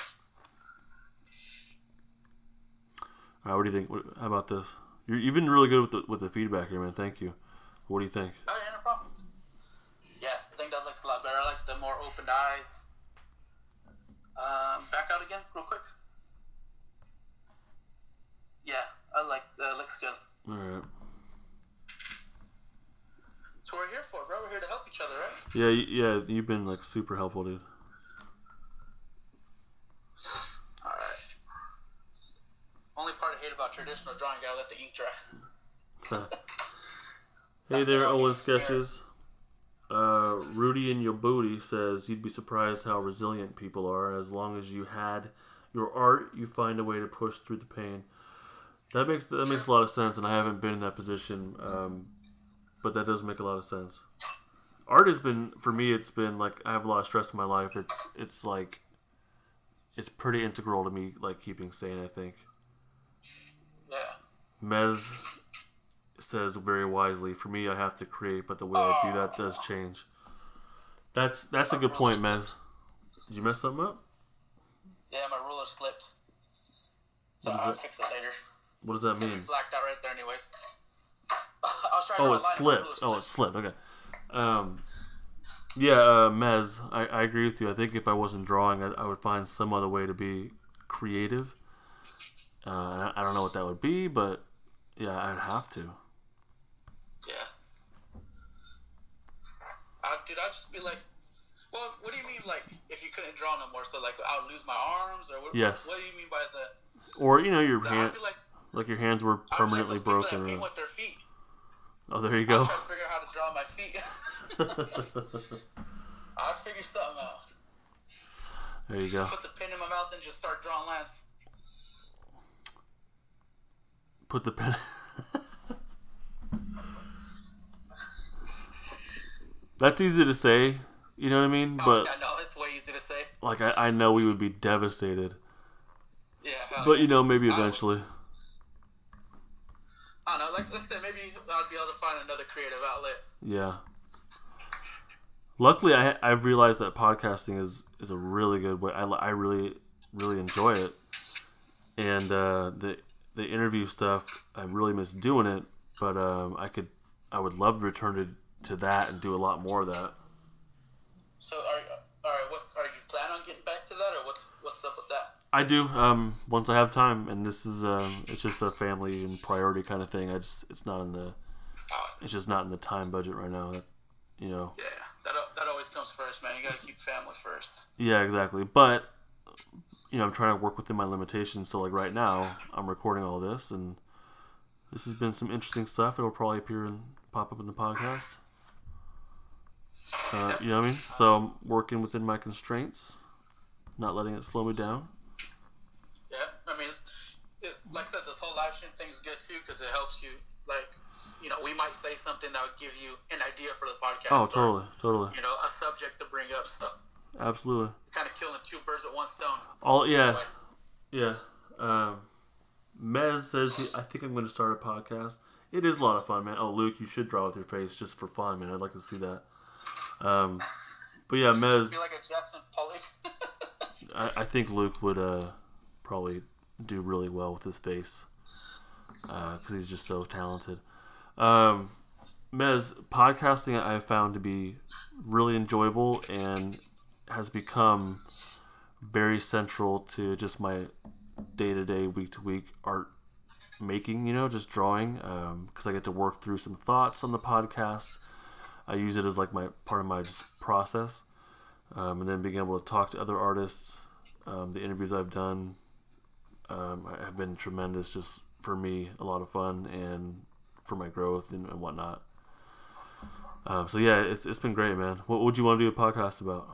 All right, what do you think? What, how about this? You're, you've been really good with the with the feedback here, man. Thank you. What do you think? Oh yeah, no problem. Yeah, I think that looks a lot better. I like the more opened eyes. Um, back out again, real quick. Yeah, I like that. Uh, looks good. All right. That's what we're here for, bro. We're here to help each other, right? Yeah, y- yeah. You've been like super helpful, dude. All right. Only part I hate about traditional drawing, gotta let the ink dry. Hey That's there, the Owen longest Sketches. Uh, Rudy in your booty says you'd be surprised how resilient people are. As long as you had your art, you find a way to push through the pain. That makes that makes a lot of sense, and I haven't been in that position, um, but that does make a lot of sense. Art has been for me. It's been like I have a lot of stress in my life. It's it's like it's pretty integral to me, like keeping sane. I think. Yeah. Mez says very wisely, for me I have to create, but the way I do that does change. That's that's a good point, Mez. Did you mess something up? Yeah, my ruler slipped. So What is I'll it? fix it later. What does that It's gonna mean? be blacked out right there anyways. I was trying to Oh, draw it a line, my slipped. ruler Oh, it slipped. Okay. Um, yeah, uh, Mez, I, I agree with you. I think if I wasn't drawing, I, I would find some other way to be creative. Uh, and I, I don't know what that would be, but yeah, I'd have to. Yeah. I, dude, I'd just be like, well, what do you mean, like, if you couldn't draw no more? So, like, I would lose my arms? Or what, Yes. what do you mean by the... Or, you know, your the hand, I'd be like, like your hands were I'd permanently be like those people broken. that paint Or, with their feet. oh, there you I'm go. trying to figure out how to draw my feet. I'll figure something out. There you go. Put the pen in my mouth and just start drawing lines. Put the pen. That's easy to say, you know what I mean? But I know, it's way easy to say. like, I, I know we would be devastated. Yeah. hell But yeah. you know, maybe I would- eventually. I don't know, like, like I said, maybe I'd be able to find another creative outlet. Yeah. Luckily, I I've realized that podcasting is is a really good way. I, I really really enjoy it, and uh, the the interview stuff I really miss doing it. But um, I could I would love to return to, to that and do a lot more of that. So are all right? What are you planning on getting back to that, or what's what's up with that? I do. Um, once I have time, and this is um, it's just a family and priority kind of thing. I just it's not in the it's just not in the time budget right now. You know. Yeah, that that always comes first, man. You gotta keep family first. Yeah, exactly. But you know, I'm trying to work within my limitations. So like right now, I'm recording all this, and this has been some interesting stuff. It'll probably appear and pop up in the podcast. Uh, you know what I mean? So I'm working within my constraints, not letting it slow me down. Yeah, I mean, it, like I said, this whole live stream thing is good too because it helps you. Like, you know, we might say something that would give you an idea for the podcast. Oh, totally, or, totally. You know, a subject to bring up. So absolutely. Kind of killing two birds with one stone. All yeah, yeah. Um, Mez says, he, I think I'm going to start a podcast. It is a lot of fun, man. Oh, Luke, you should draw with your face just for fun, man. I'd like to see that. Um, but yeah, Mez. Be like a Justin Pollock. I, I think Luke would uh, probably do really well with his face because uh, he's just so talented. Um, Mez, podcasting I have found to be really enjoyable and has become very central to just my day-to-day, week-to-week art making, you know, just drawing, because um, I get to work through some thoughts on the podcast. I use it as like my part of my just process, um, and then being able to talk to other artists. Um, the interviews I've done um, have been tremendous, just for me, a lot of fun and for my growth and, and whatnot. Um, so yeah, it's it's been great, man. What would you want to do a podcast about?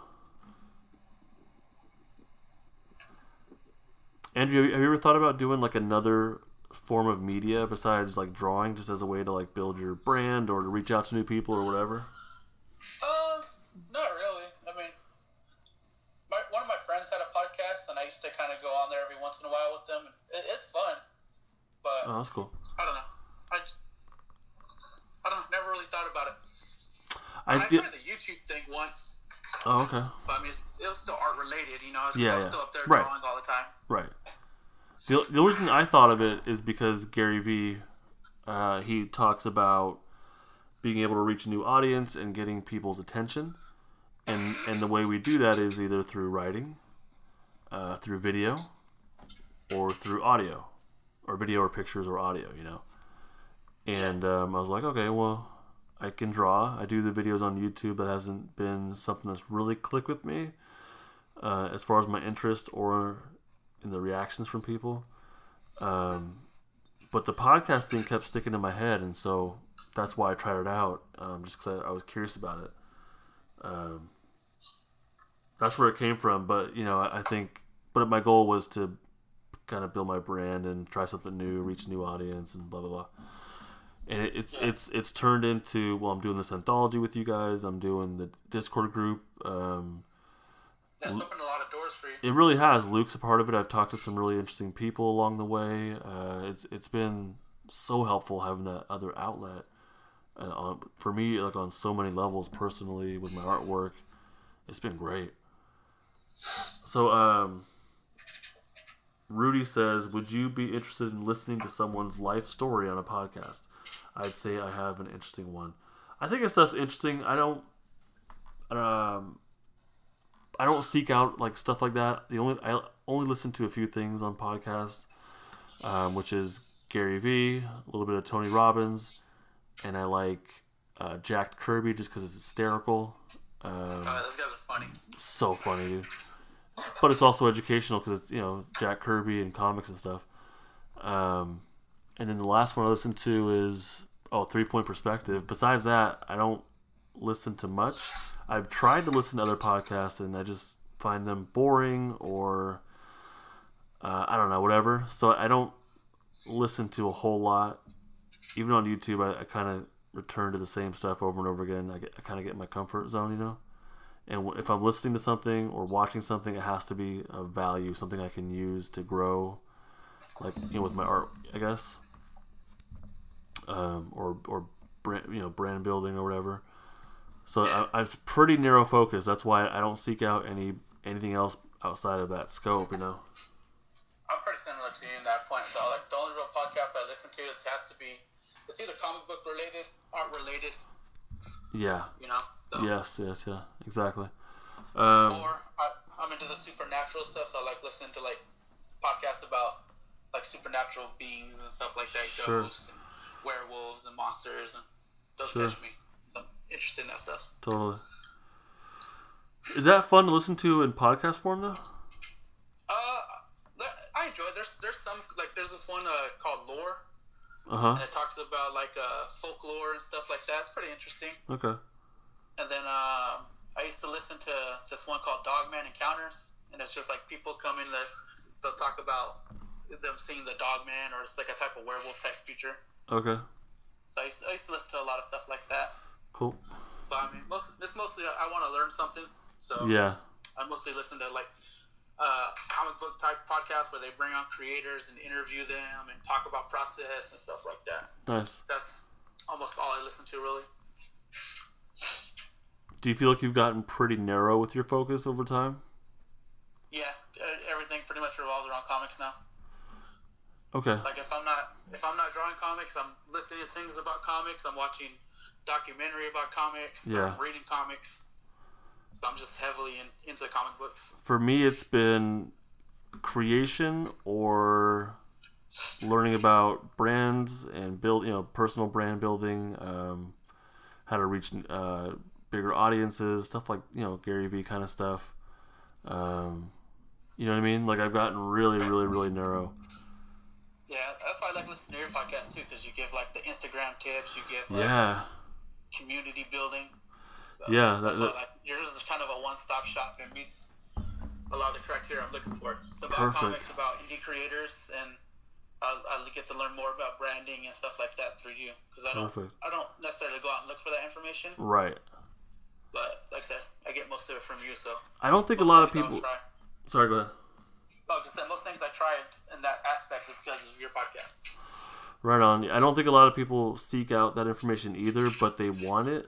Andrew, have you ever thought about doing like another form of media besides like drawing, just as a way to like build your brand or to reach out to new people or whatever? Um, not really. I mean, my, one of my friends had a podcast, and I used to kind of go on there every once in a while with them. It, it's fun, but oh, that's cool. I don't know. I, I don't know. Never really thought about it. I, I did... tried the YouTube thing once. Oh, okay. But I mean, it's, it was still art related, you know. I was, yeah, I was yeah. still up there right. drawing all the time. Right. The, the reason I thought of it is because Gary Vee, uh, he talks about being able to reach a new audience and getting people's attention. And and the way we do that is either through writing, uh, through video, or through audio. Or video or pictures or audio, you know. And um, I was like, okay, well, I can draw. I do the videos on YouTube. That hasn't been something that's really clicked with me uh, as far as my interest or in the reactions from people. Um, but the podcast thing kept sticking in my head, and so that's why I tried it out, um, just because I, I was curious about it. Um, that's where it came from. But, you know, I, I think, but my goal was to kind of build my brand and try something new, reach a new audience, and blah, blah, blah. And it, it's yeah. it's it's turned into, well, I'm doing this anthology with you guys. I'm doing the Discord group. Um, That's opened a lot of doors for you. It really has. Luke's a part of it. I've talked to some really interesting people along the way. Uh, it's it's been so helpful having that other outlet. Uh, on, for me, like on so many levels, personally, with my artwork, it's been great. So, um, Rudy says, would you be interested in listening to someone's life story on a podcast? I'd say I have an interesting one. I think that stuff's interesting. I don't, um, I don't seek out like stuff like that. The only I only listen to a few things on podcasts, um, which is Gary Vee, a little bit of Tony Robbins, and I like uh, Jack Kirby just because it's hysterical. Um, uh, those guys are funny. So funny, dude. But it's also educational because it's, you know, Jack Kirby and comics and stuff. Um, and then the last one I listened to is, oh, Three Point Perspective. Besides that, I don't listen to much. I've tried to listen to other podcasts and I just find them boring or, uh, I don't know, whatever. So I don't listen to a whole lot. Even on YouTube, I, I kind of return to the same stuff over and over again. I, get, I kind of get in my comfort zone, you know? And if I'm listening to something or watching something, it has to be of value, something I can use to grow, like, you know, with my art, I guess, um, or or brand, you know, brand building or whatever. So Yeah. I, I, it's pretty narrow focus. That's why I don't seek out any anything else outside of that scope. You know. I'm pretty similar to you in that point. So like the only real podcast I listen to is has to be it's either comic book related, art related. Yeah. You know. So. Yes. Yes. Yeah. Exactly. Um, or I, I'm into the supernatural stuff, so I like listening to like podcasts about like supernatural beings and stuff like that, sure. ghosts and werewolves and monsters, and those sure. catch me. So I'm interested in that stuff. Totally. Is that fun to listen to in podcast form though? Uh, I enjoy it. There's there's some like there's this one uh, called Lore, uh huh, and it talks about like uh, folklore and stuff like that. It's pretty interesting. Okay. And then um, I used to listen to this one called Dogman Encounters, and it's just like people come in there, they'll talk about them seeing the Dogman, or it's like a type of werewolf type creature. Okay. So I used, I used to listen to a lot of stuff like that. Cool. But I mean, most it's mostly I want to learn something, so yeah, I mostly listen to like uh, comic book type podcasts where they bring on creators and interview them and talk about process and stuff like that. Nice. That's almost all I listen to, really. Do you feel like you've gotten pretty narrow with your focus over time? Yeah, everything pretty much revolves around comics now. Okay. Like if I'm not if I'm not drawing comics, I'm listening to things about comics. I'm watching documentary about comics. Yeah. I'm reading comics. So I'm just heavily in, into comic books. For me, it's been creation or learning about brands and build, you know, personal brand building, um, how to reach uh, bigger audiences, stuff like, you know, Gary Vee kind of stuff. Um, you know what I mean? Like I've gotten really, really, really narrow. Yeah, that's why I like listening to your podcast too, because you give like the Instagram tips, you give like Yeah. community building. So Yeah, that's that- why I like yours is kind of a one-stop shop and meets a lot of the criteria I'm looking for. It's about Perfect. comics, about indie creators, and I I get to learn more about branding and stuff like that through you, because I don't Perfect. I don't necessarily go out and look for that information, Right. but like I said, I get most of it from you. So I don't think a most lot of things I'll people. try. Sorry, go ahead. No, because most things I try in that aspect is because of your podcast. Right on. I don't think a lot of people seek out that information either, but they want it.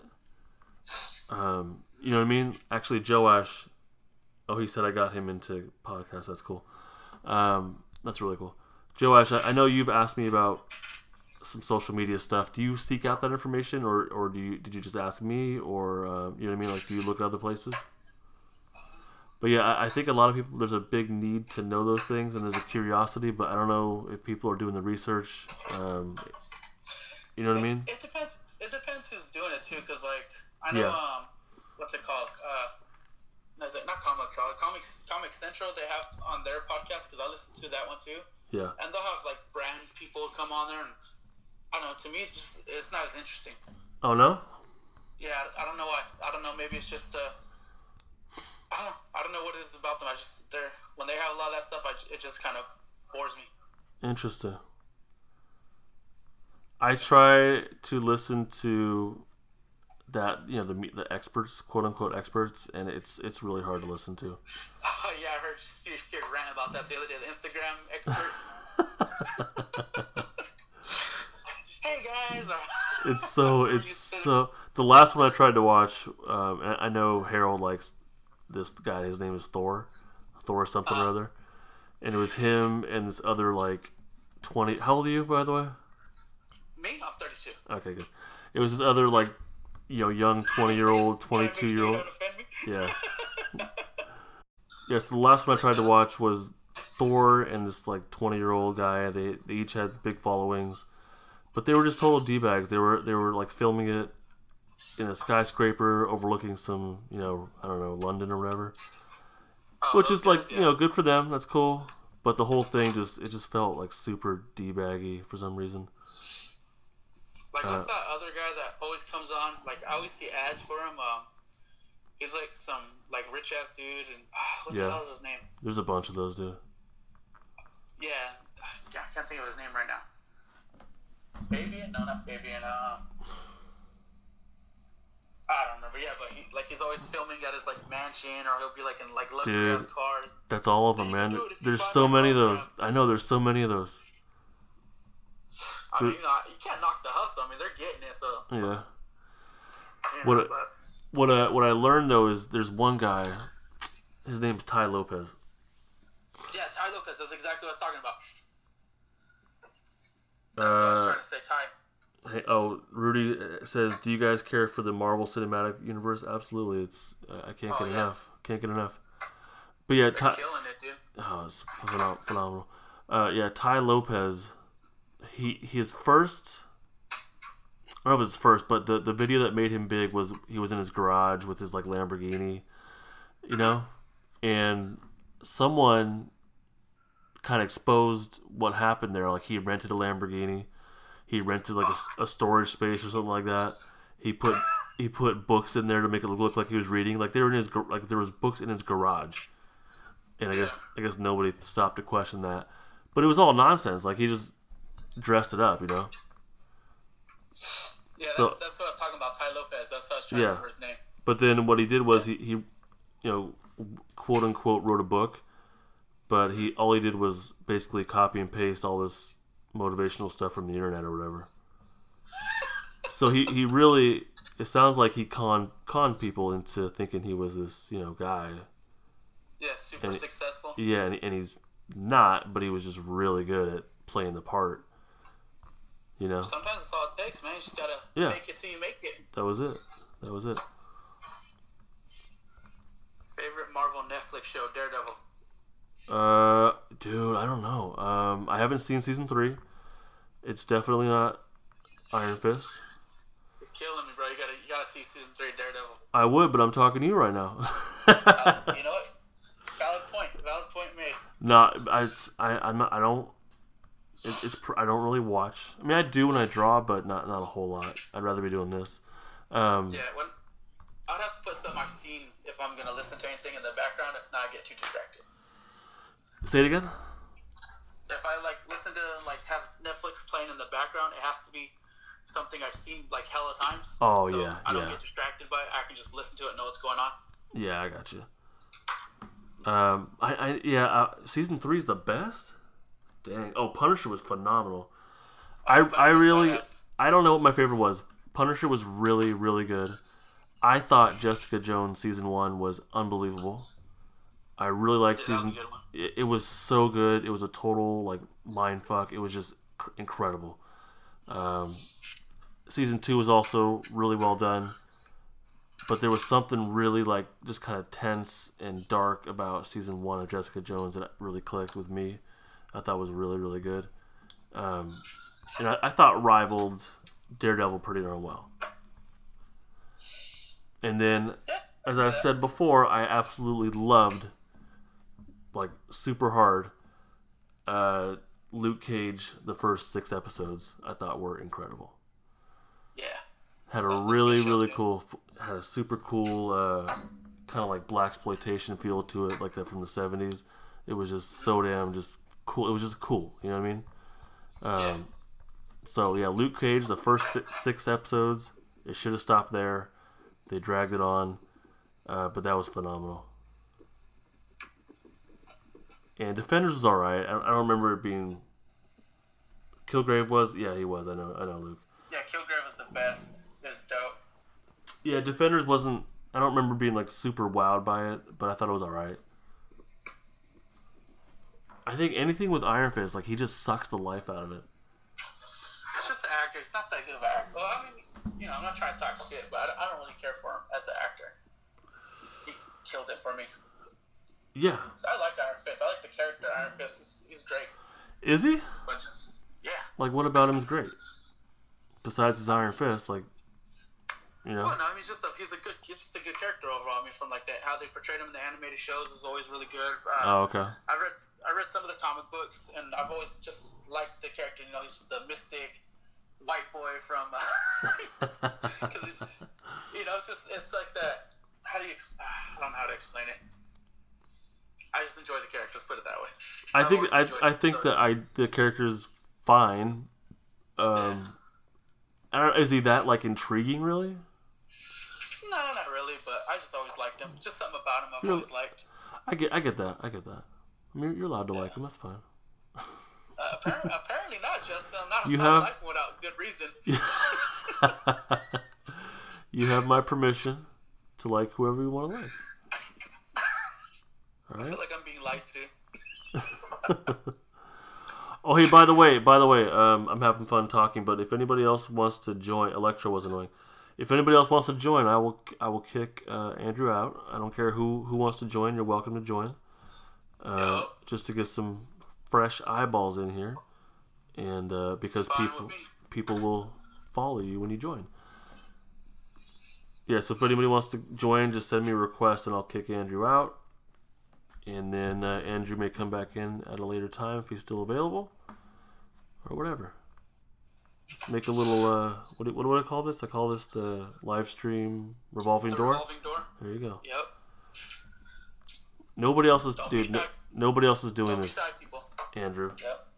Um, you know what I mean? Actually, Joash. Oh, he said I got him into podcasts. That's cool. Um, that's really cool. Joash, I, I know you've asked me about some social media stuff. Do you seek out that information, or, or do you did you just ask me, or uh, you know what I mean? Like, do you look at other places? But yeah, I, I think a lot of people, there's a big need to know those things, and there's a curiosity. But I don't know if people are doing the research. Um, you know what I mean? It depends. It depends who's doing it too, because like I know Yeah. um, what's it called? Uh, is it not Comic Draw? Comics Comic Central. They have on their podcast, because I listen to that one too. Yeah. And they'll have like brand people come on there, and I don't know. To me, it's just it's not as interesting. Oh no? Yeah, I, I don't know why. I don't know. Maybe it's just uh, I don't. I don't know what it is about them. I just they're when they have a lot of that stuff, I, it just kind of bores me. Interesting. I try to listen to that, you know, the the experts, quote unquote experts, and it's it's really hard to listen to. Oh yeah, I heard you, you rant about that the other day. The Instagram experts. Hey guys. It's so it's so. The last one I tried to watch, um, and I know Harold likes this guy. His name is Thor, Thor something or other, and it was him and this other like twenty. How old are you, by the way? Me, I'm thirty-two. Okay, good. It was this other like, you know, young twenty-year-old, twenty-two-year-old. Yeah. Yeah, so the last one I tried to watch was Thor and this like twenty-year-old guy. They they each had big followings, but they were just total d-bags. They were they were like filming it in a skyscraper overlooking some, you know, I don't know, London or whatever. Oh, Which is guys, like, yeah. you know, good for them. That's cool. But the whole thing just it just felt like super d-baggy for some reason. Like, what's Uh, that other guy that always comes on? Like, I always see ads for him. Um, he's like some like rich ass dude, and ah, what Yeah. the hell is his name? There's a bunch of those, dude. Yeah, yeah, I can't think of his name right now. Fabian? No, not Fabian. Um, I don't remember. Yeah, but he like he's always filming at his like mansion, or he'll be like in like luxury ass Dude. cars. That's all of them, You man. can do it if you There's buy so my many of those. program. I know there's so many of those. I mean, you, know, you can't knock the hustle. I mean, they're getting it, so Yeah. you know, What a- but what I what I learned though is there's one guy. His name's Ty Lopez. Yeah, Ty Lopez. That's exactly what I was talking about. That's Uh, what I was trying to say, Ty. Hey, oh, Rudy says, "Do you guys care for the Marvel Cinematic Universe?" Absolutely. It's I can't Oh, get yes. enough. Can't get enough. But yeah, They're Ty, killing it, dude. oh, it's phenom- phenomenal. Uh, yeah, Ty Lopez. He his first. I don't know if it's first, but the, the video that made him big was he was in his garage with his like Lamborghini, you know, and someone kind of exposed what happened there. Like he rented a Lamborghini, he rented like a, a storage space or something like that. He put he put books in there to make it look like he was reading. Like they were in his gar- like there was books in his garage, and I guess I guess nobody stopped to question that. But it was all nonsense. Like he just dressed it up, you know. Yeah, So- that's, that's what I was talking about, Ty Lopez. That's what I was trying Yeah. to remember his name. But then what he did was he, he, you know, quote unquote wrote a book, but he all he did was basically copy and paste all this motivational stuff from the internet or whatever. So he, he really it sounds like he con conned people into thinking he was this, you know, guy. Yeah, super And it- successful. Yeah, and, and he's not, but he was just really good at playing the part. You know, Sometimes it's all it takes, man. You just gotta Yeah. make it till you make it. that was it. That was it. Favorite Marvel Netflix show, Daredevil. Uh, dude, I don't know. Um, I haven't seen season three. It's definitely not Iron Fist. You're killing me, bro. You gotta, you gotta see season three, of Daredevil. I would, but I'm talking to you right now. Uh, you know what? Valid point. Valid point made. Not, I, it's, I, I'm not, I don't. It, it's, pr- I don't really watch. I mean, I do when I draw, but not, not a whole lot. I'd rather be doing this. Um, Yeah, when I'd have to put something I've seen if I'm gonna listen to anything in the background. If not, I get too distracted. Say it again. If I like listen to like have Netflix playing in the background, it has to be something I've seen like hella times. Oh, so yeah, I don't yeah. get distracted by it. I can just listen to it and know what's going on. Yeah, I got you. Um, I, I, yeah, uh, season three is the best. Dang. Oh, Punisher was phenomenal. I, I really, I don't know what my favorite was. Punisher was really, really good. I thought Jessica Jones season one was unbelievable. I really liked Yeah, that was season. a good one. It, it was so good. It was a total like mind fuck. It was just cr- incredible. Um, season two was also really well done, but there was something really like just kind of tense and dark about season one of Jessica Jones that really clicked with me. I thought was really, really good. Um, and I, I thought rivaled Daredevil pretty darn well. And then, as I said before, I absolutely loved, like, super hard, uh, Luke Cage, the first six episodes, I thought were incredible. Yeah. Had a That's the really, show, really too. cool, had a super cool, uh, kind of like blaxploitation feel to it, like that from the seventies. It was just so damn just cool. It was just cool, you know what I mean? Um, Yeah. So yeah, Luke Cage, the first si- six episodes, it should have stopped there. They dragged it on, uh, but that was phenomenal. And Defenders was all right. I, I don't remember it being. Kilgrave was, yeah, he was. I know, I know, Luke. Yeah, Kilgrave was the best. It was dope. Yeah, Defenders wasn't. I don't remember being like super wowed by it, but I thought it was all right. I think anything with Iron Fist, like he just sucks the life out of it. It's just the actor. He's not that good of an actor. Well, I mean, you know, I'm not trying to talk shit, but I, I don't really care for him as an actor. He killed it for me. Yeah, So I liked Iron Fist. I like the character Iron Fist. He's, he's great. is he? But just, yeah. Like, what about him is great? Besides his Iron Fist, like, you know. Well, no, I mean, he's just a, he's a good, he's just a good character overall. I mean, from like that, how they portrayed him in the animated shows is always really good. Uh, Oh, okay. I read, I read some of the comic books, and I've always just liked the character. You know, he's the mystic white boy from, because he's, you know, it's just, it's like that. How do you? ex- I don't know how to explain it. I just enjoy the character. Let's put it that way. I I've think always I enjoyed I it, think so- that I the character's fine. Um, I don't, is he that like intriguing? Really? No, not really, but I just always liked him. Just something about him I've You know- always liked. I get I get that. I get that. I mean, you're allowed to like him. That's fine. Uh, apparently, apparently not, Justin. I'm not You allowed have- to like him without good reason. You have my permission. to like whoever you want to like. All I right. feel like I'm being lied to. Oh, hey, by the way, by the way, um, I'm having fun talking, but if anybody else wants to join, Electro was annoying. If anybody else wants to join, I will I will kick uh, Andrew out. I don't care who, who wants to join. You're welcome to join. Uh, Yep. just to get some fresh eyeballs in here, and uh, because Fine people with me. people will follow you when you join. Yeah, so if anybody wants to join, just send me a request, and I'll kick Andrew out. And then uh, Andrew may come back in at a later time if he's still available, or whatever. Let's make a little, uh, what, do, what do I call this? I call this the live stream revolving The door. revolving door. There you go. Yep. Nobody else is, Don't dude. be No, shy. nobody else is doing Don't be this, shy, people. Andrew. Yep.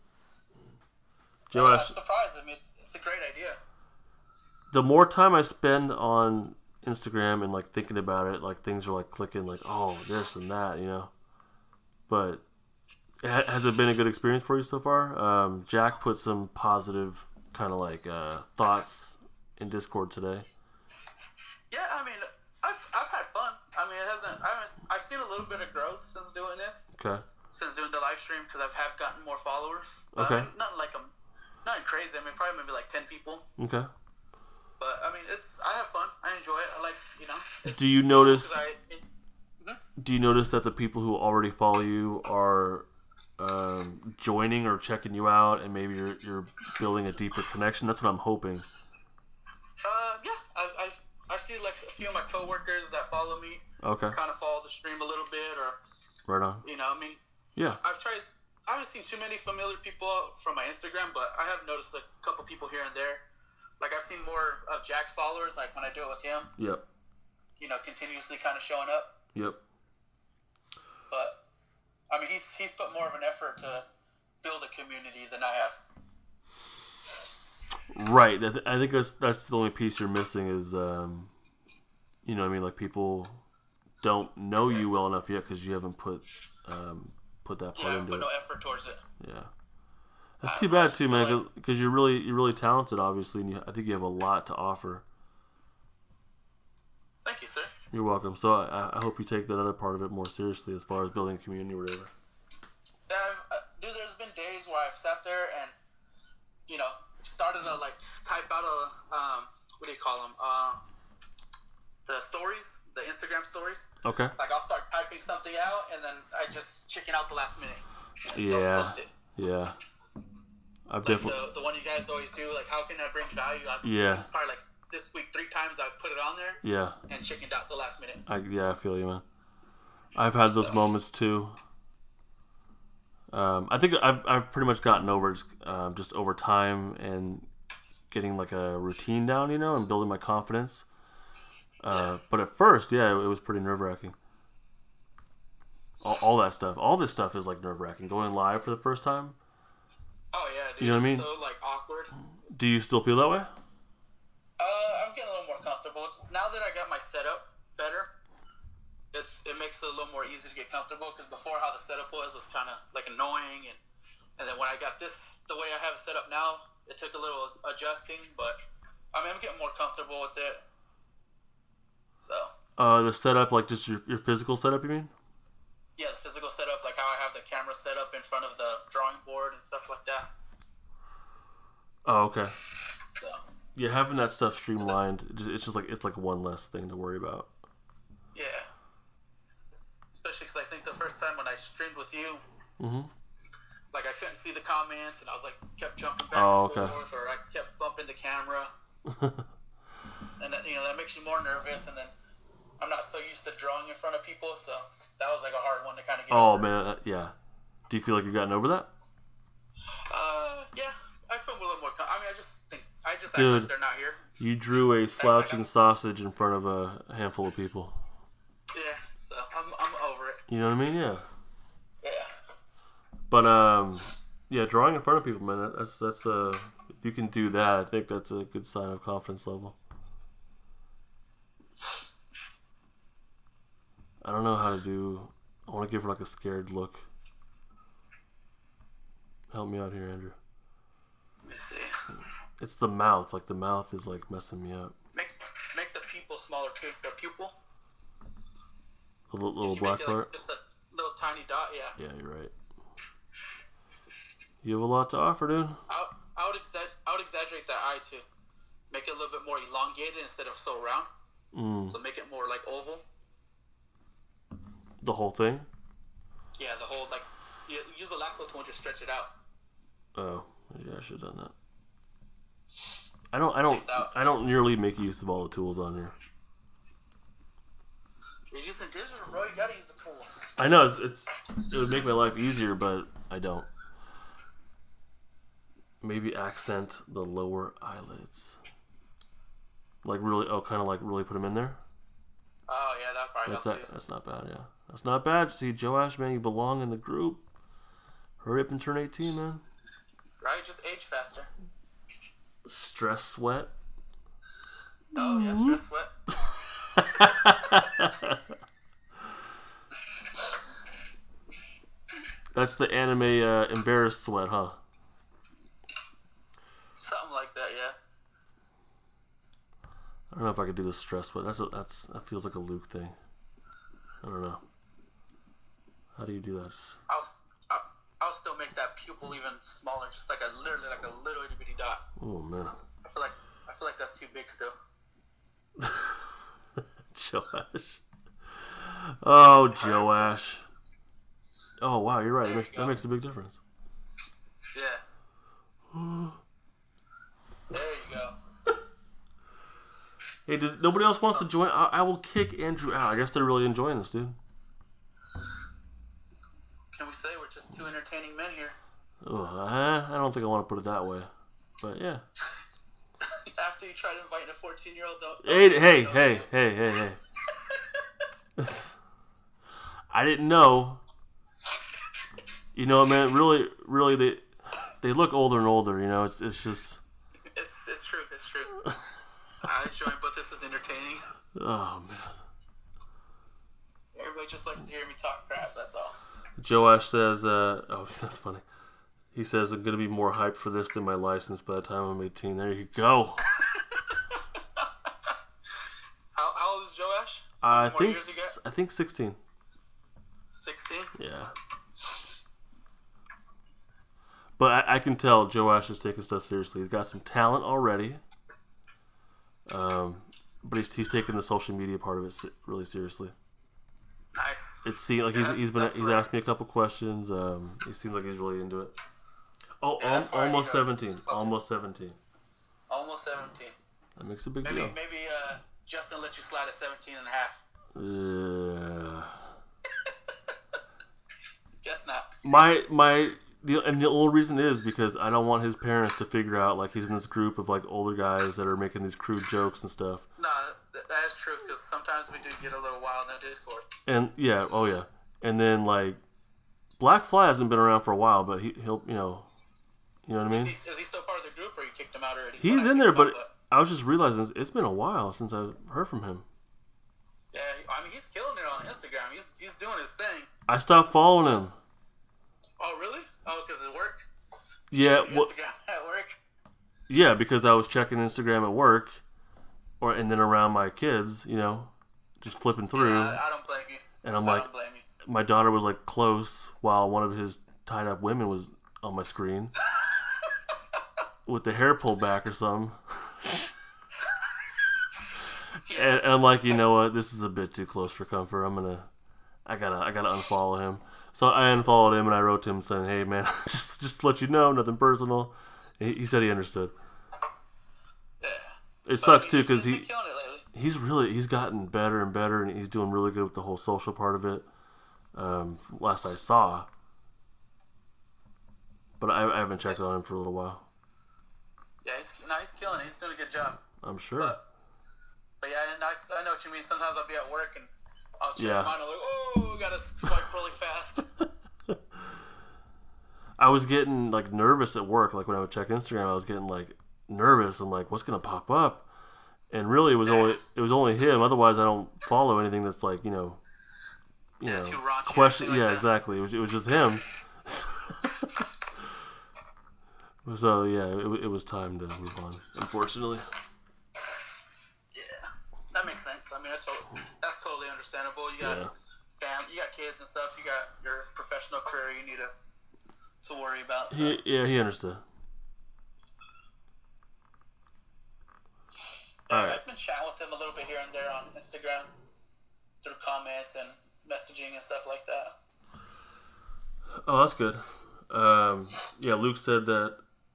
Joe, I'm Ash, surprised. I mean, it's, it's a great idea. the more time I spend on Instagram and like thinking about it, like things are like clicking, like oh this and that, you know. But ha- has it been a good experience for you so far? Um, Jack put some positive kind of like uh, thoughts in Discord today. Yeah, I mean, I've, I've had fun. I mean, it hasn't. I haven't, I've seen a little bit of growth since doing this. Okay. Since doing the live stream, because I've have gotten more followers. But, Okay. I mean, nothing like I'm, nothing crazy. I mean, probably maybe like ten people. Okay. But I mean, it's I have fun. I enjoy it. I like you know. It's Do you cool notice? 'cause I, it, Do you notice that the people who already follow you are um, joining or checking you out, and maybe you're you're building a deeper connection? That's what I'm hoping. uh, yeah, I, I I see like a few of my coworkers that follow me. Okay. Kind of follow the stream a little bit, or Right on. you know, I mean, Yeah. I've tried. I haven't seen too many familiar people from my Instagram, but I have noticed like a couple people here and there. Like I've seen more of Jack's followers, like when I do it with him. Yep. You know, continuously kind of showing up. Yep. But I mean, he's he's put more of an effort to build a community than I have. Right. That- I think that's that's the only piece you're missing is, um, you know, what I mean, like people don't know you well enough yet because you haven't put um, put that Yeah, part I into put it. no effort towards it. Yeah. That's I- too I bad just too, feel man, like- because you're really you're really talented, obviously, and you, I think you have a lot to offer. Thank you, sir. You're welcome. So I, I hope you take that other part of it more seriously as far as building a community or whatever. I've, uh, dude, there's been days where I've sat there and, you know, started to like type out a um, what do you call them? Uh, the stories, the Instagram stories. Okay. Like I'll start typing something out and then I just chicken out the last minute. and don't Yeah. post it. Yeah. I've Like definitely. the, the one you guys always do, like how can I bring value? I've, Yeah. It's probably like this week three times I put it on there Yeah. and chickened out the last minute. I yeah. I feel you, man. I've had those So. moments too. Um, I think I've I've pretty much gotten over it um, just over time and getting like a routine down, you know, and building my confidence. Uh, but at first, yeah, it was pretty nerve wracking. All, all that stuff, all this stuff is like nerve wracking. Going live for the first time. Oh yeah, dude. You know what I mean? It's so like awkward. Do you still feel that way? Uh, I'm getting a little more comfortable now that I got my setup better. It's it makes it a little more easy to get comfortable because before how the setup was was kind of like annoying and and then when I got this the way I have it set up now, it took a little adjusting, but I mean I'm getting more comfortable with it. So Uh, the setup, like just your your physical setup, you mean? yeah, the physical setup, like how I have the camera set up in front of the drawing board and stuff like that. Oh, okay. So Yeah, having that stuff streamlined, it just- it's just like it's like one less thing to worry about. yeah, especially because I think the first time when I streamed with you. Mm-hmm. Like I couldn't see the comments, and I was like kept jumping back Oh, and okay. forth, or I kept bumping the camera, and that, you know that makes you more nervous. And then I'm not so used to drawing in front of people, so that was like a hard one to kind of get. Oh over. man, uh, yeah. Do you feel like you've gotten over that? Uh, yeah, I feel a little more. Com- I mean, I just think I just Dude. act like they're not here. You drew a slouching sausage in front of a handful of people. Yeah, so I'm I'm over it. You know what I mean? Yeah. Yeah. But um, yeah, drawing in front of people, man. that- That's that's uh, if you can do that, I think that's a good sign of confidence level. I don't know how to do. I want to give her like a scared look. Help me out here, Andrew. Let me see. It's the mouth. Like the mouth is like messing me up. Make make the people smile. smaller too. The pupil. The little, little you black make it, like, part? just a little tiny dot, yeah. Yeah, you're right. You have a lot to offer, dude. I, I, would, exa- I would exaggerate that eye too. Make it a little bit more elongated instead of so round. Mm. So make it more like oval. The whole thing? Yeah, the whole, like, you use the lasso tool and just stretch it out. Oh, yeah, I should have done that. I don't, I don't, I don't nearly make use of all the tools on here. You're using digital, bro. You gotta use the tools. I know it's, it's, it would make my life easier, but I don't. Maybe accent the lower eyelids. Like really, oh, kind of like really put them in there. Oh yeah, that probably That's helps that, too. That's not bad. Yeah, that's not bad. See, Joash, man, you belong in the group. Hurry up and turn eighteen, man. Right, just age faster. Stress sweat. Oh yeah, stress sweat. That's the anime uh, embarrassed sweat, huh? Something like that, yeah. I don't know if I could do the stress sweat. That's a, that's that feels like a Luke thing. I don't know. How do you do that? Just... I'll, I'll I'll still make that pupil even smaller, just like a literally like a little itty bitty dot. Oh man. I feel like I feel like that's too big still. Joash. Oh, Joash. Oh wow, you're right. That makes, that makes a big difference. Yeah. There you go. Hey, does nobody else wants to join? I, I will kick Andrew out. I guess they're really enjoying this, dude. Can we say we're just two entertaining men here? Oh, I, I don't think I want to put it that way, but yeah. After you try to invite a fourteen-year-old, though. Hey, hey, hey, hey, hey, hey. I didn't know. You know, man. Really, really, they they look older and older. You know, it's it's just. It's it's true. It's true. I join, but this is entertaining. Oh man. Everybody just likes to hear me talk crap. That's all. Joash says, uh, "Oh, that's funny." He says, "I'm gonna be more hyped for this than my license by the time I'm eighteen." There you go. how, how old is Joash? I More think years ago? I think sixteen. Sixteen. Yeah. But I, I can tell Joash is taking stuff seriously. He's got some talent already. Um, but he's he's taking the social media part of it really seriously. Nice. It seems like Yeah, he's he's been that's he's right. asked me a couple questions. Um, he seems like he's really into it. Oh, Yeah, al- that's fine. almost You go. seventeen. Almost seventeen. Almost seventeen. That makes a big Maybe deal. maybe uh, Justin let you slide at seventeen and a half. Uh, Guess not. my my the and the only reason is because I don't want his parents to figure out like he's in this group of like older guys that are making these crude jokes and stuff. No, th- that is true because sometimes we do get a little wild in Discord. And yeah, oh yeah, and then like Black Fly hasn't been around for a while, but he he'll you know, you know what I mean. Is he, is he still part of the group or you kicked him out already? He's When I in kicked there, him but out, but I was just realizing it's been a while since I've heard from him. yeah, I mean he's killing it on Instagram. He's he's doing his thing. I stopped following him. Oh really? Oh, because of work. Yeah, Checking well, Instagram at work. yeah, because I was checking Instagram at work, or and then around my kids, you know, just flipping through, Yeah, I, I don't blame you. and I'm I like, don't blame you. my daughter was like close while one of his tied up women was on my screen with the hair pulled back or something. Yeah. And, and I'm like, you know what? This is a bit too close for comfort. I'm gonna, I gotta, I gotta unfollow him. So I unfollowed him and I wrote to him saying, "Hey man, just, just to let you know, nothing personal." He, he said he understood. Yeah. It sucks too He's- because he's he, been killing it lately. he's really, he's gotten better and better, and he's doing really good with the whole social part of it. Um, last I saw, but I, I haven't checked on him for a little while. Yeah, he's, no, he's killing it. He's doing a good job. I'm sure. But, but yeah, and I, I know what you mean. Sometimes I'll be at work and I'll check Yeah. mine. I'm like, oh, gotta swipe really fast. I was getting like nervous at work. Like when I would check Instagram, I was getting like nervous. I'm like, what's gonna pop up? And really, it was only it was only him. Otherwise, I don't follow anything that's like you know, you Yeah, know, too raunchy or question. anything like yeah, that. exactly. It was it was just him. So yeah, it, it was time to move on. Unfortunately, Yeah, that makes sense. stuff. You got your professional career you need to to worry about. So. He, yeah, he understood. Yeah, All right. I've been chatting with him a little bit here and there on Instagram through comments and messaging and stuff like that. Oh, that's good. Um, yeah, Luke said that.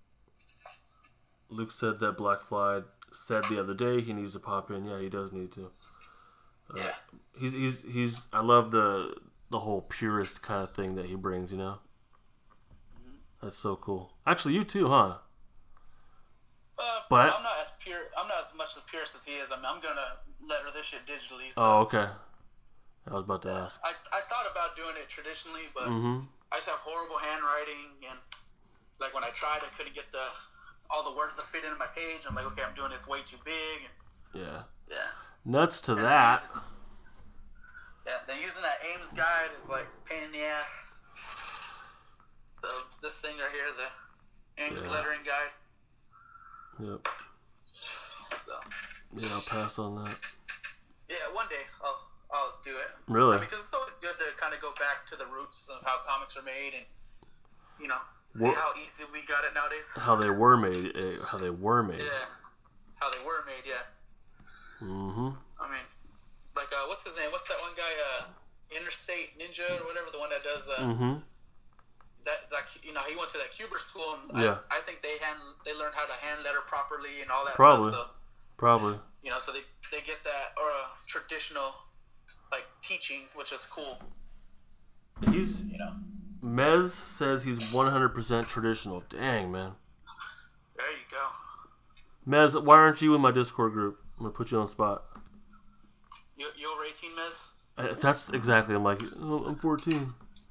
Luke said that Black Fly said the other day he needs to pop in. Yeah, he does need to. Uh, Yeah. He's he's he's. I love the the whole purist kind of thing that he brings. You know. Mm-hmm. That's so cool. Actually, you too, huh? Uh, But- I'm not as pure. I'm not as much as purist as he is. I mean, I'm gonna letter this shit digitally. So. Oh, okay. I was about to ask. I, I thought about doing it traditionally, but Mm-hmm. I just have horrible handwriting, and like when I tried, I couldn't get the all the words to fit into my page. I'm like, okay, I'm doing this way too big. And, Yeah. yeah. Nuts to And then that. using- Yeah. Then using that Ames guide is like a pain in the ass. So this thing right here, the Ames Yeah. lettering guide. Yep. So Yeah, I'll pass on that. yeah, one day I'll I'll do it. Really? I mean, because it's always good to kind of go back to the roots of how comics are made, and you know, see What- how easy we got it nowadays. How they were made. eh, How they were made. Yeah, how they were made. Yeah, Mm-hmm. I mean, like uh, what's his name? What's that one guy? Uh, Interstate Ninja or whatever, the one that does uh, Mm-hmm. that. That you know, he went to that Cuber school, and Yeah. I, I think they hand they learned how to hand letter properly and all that. Probably. Stuff, so, Probably. you know, so they they get that or uh, traditional like teaching, which is cool. He's You know. Mez says he's one hundred percent traditional. Dang, man. There you go. Mez, why aren't you in my Discord group? I'm gonna put you on the spot. You you over eighteen, Miz? Uh, That's exactly. I'm like, oh, I'm fourteen.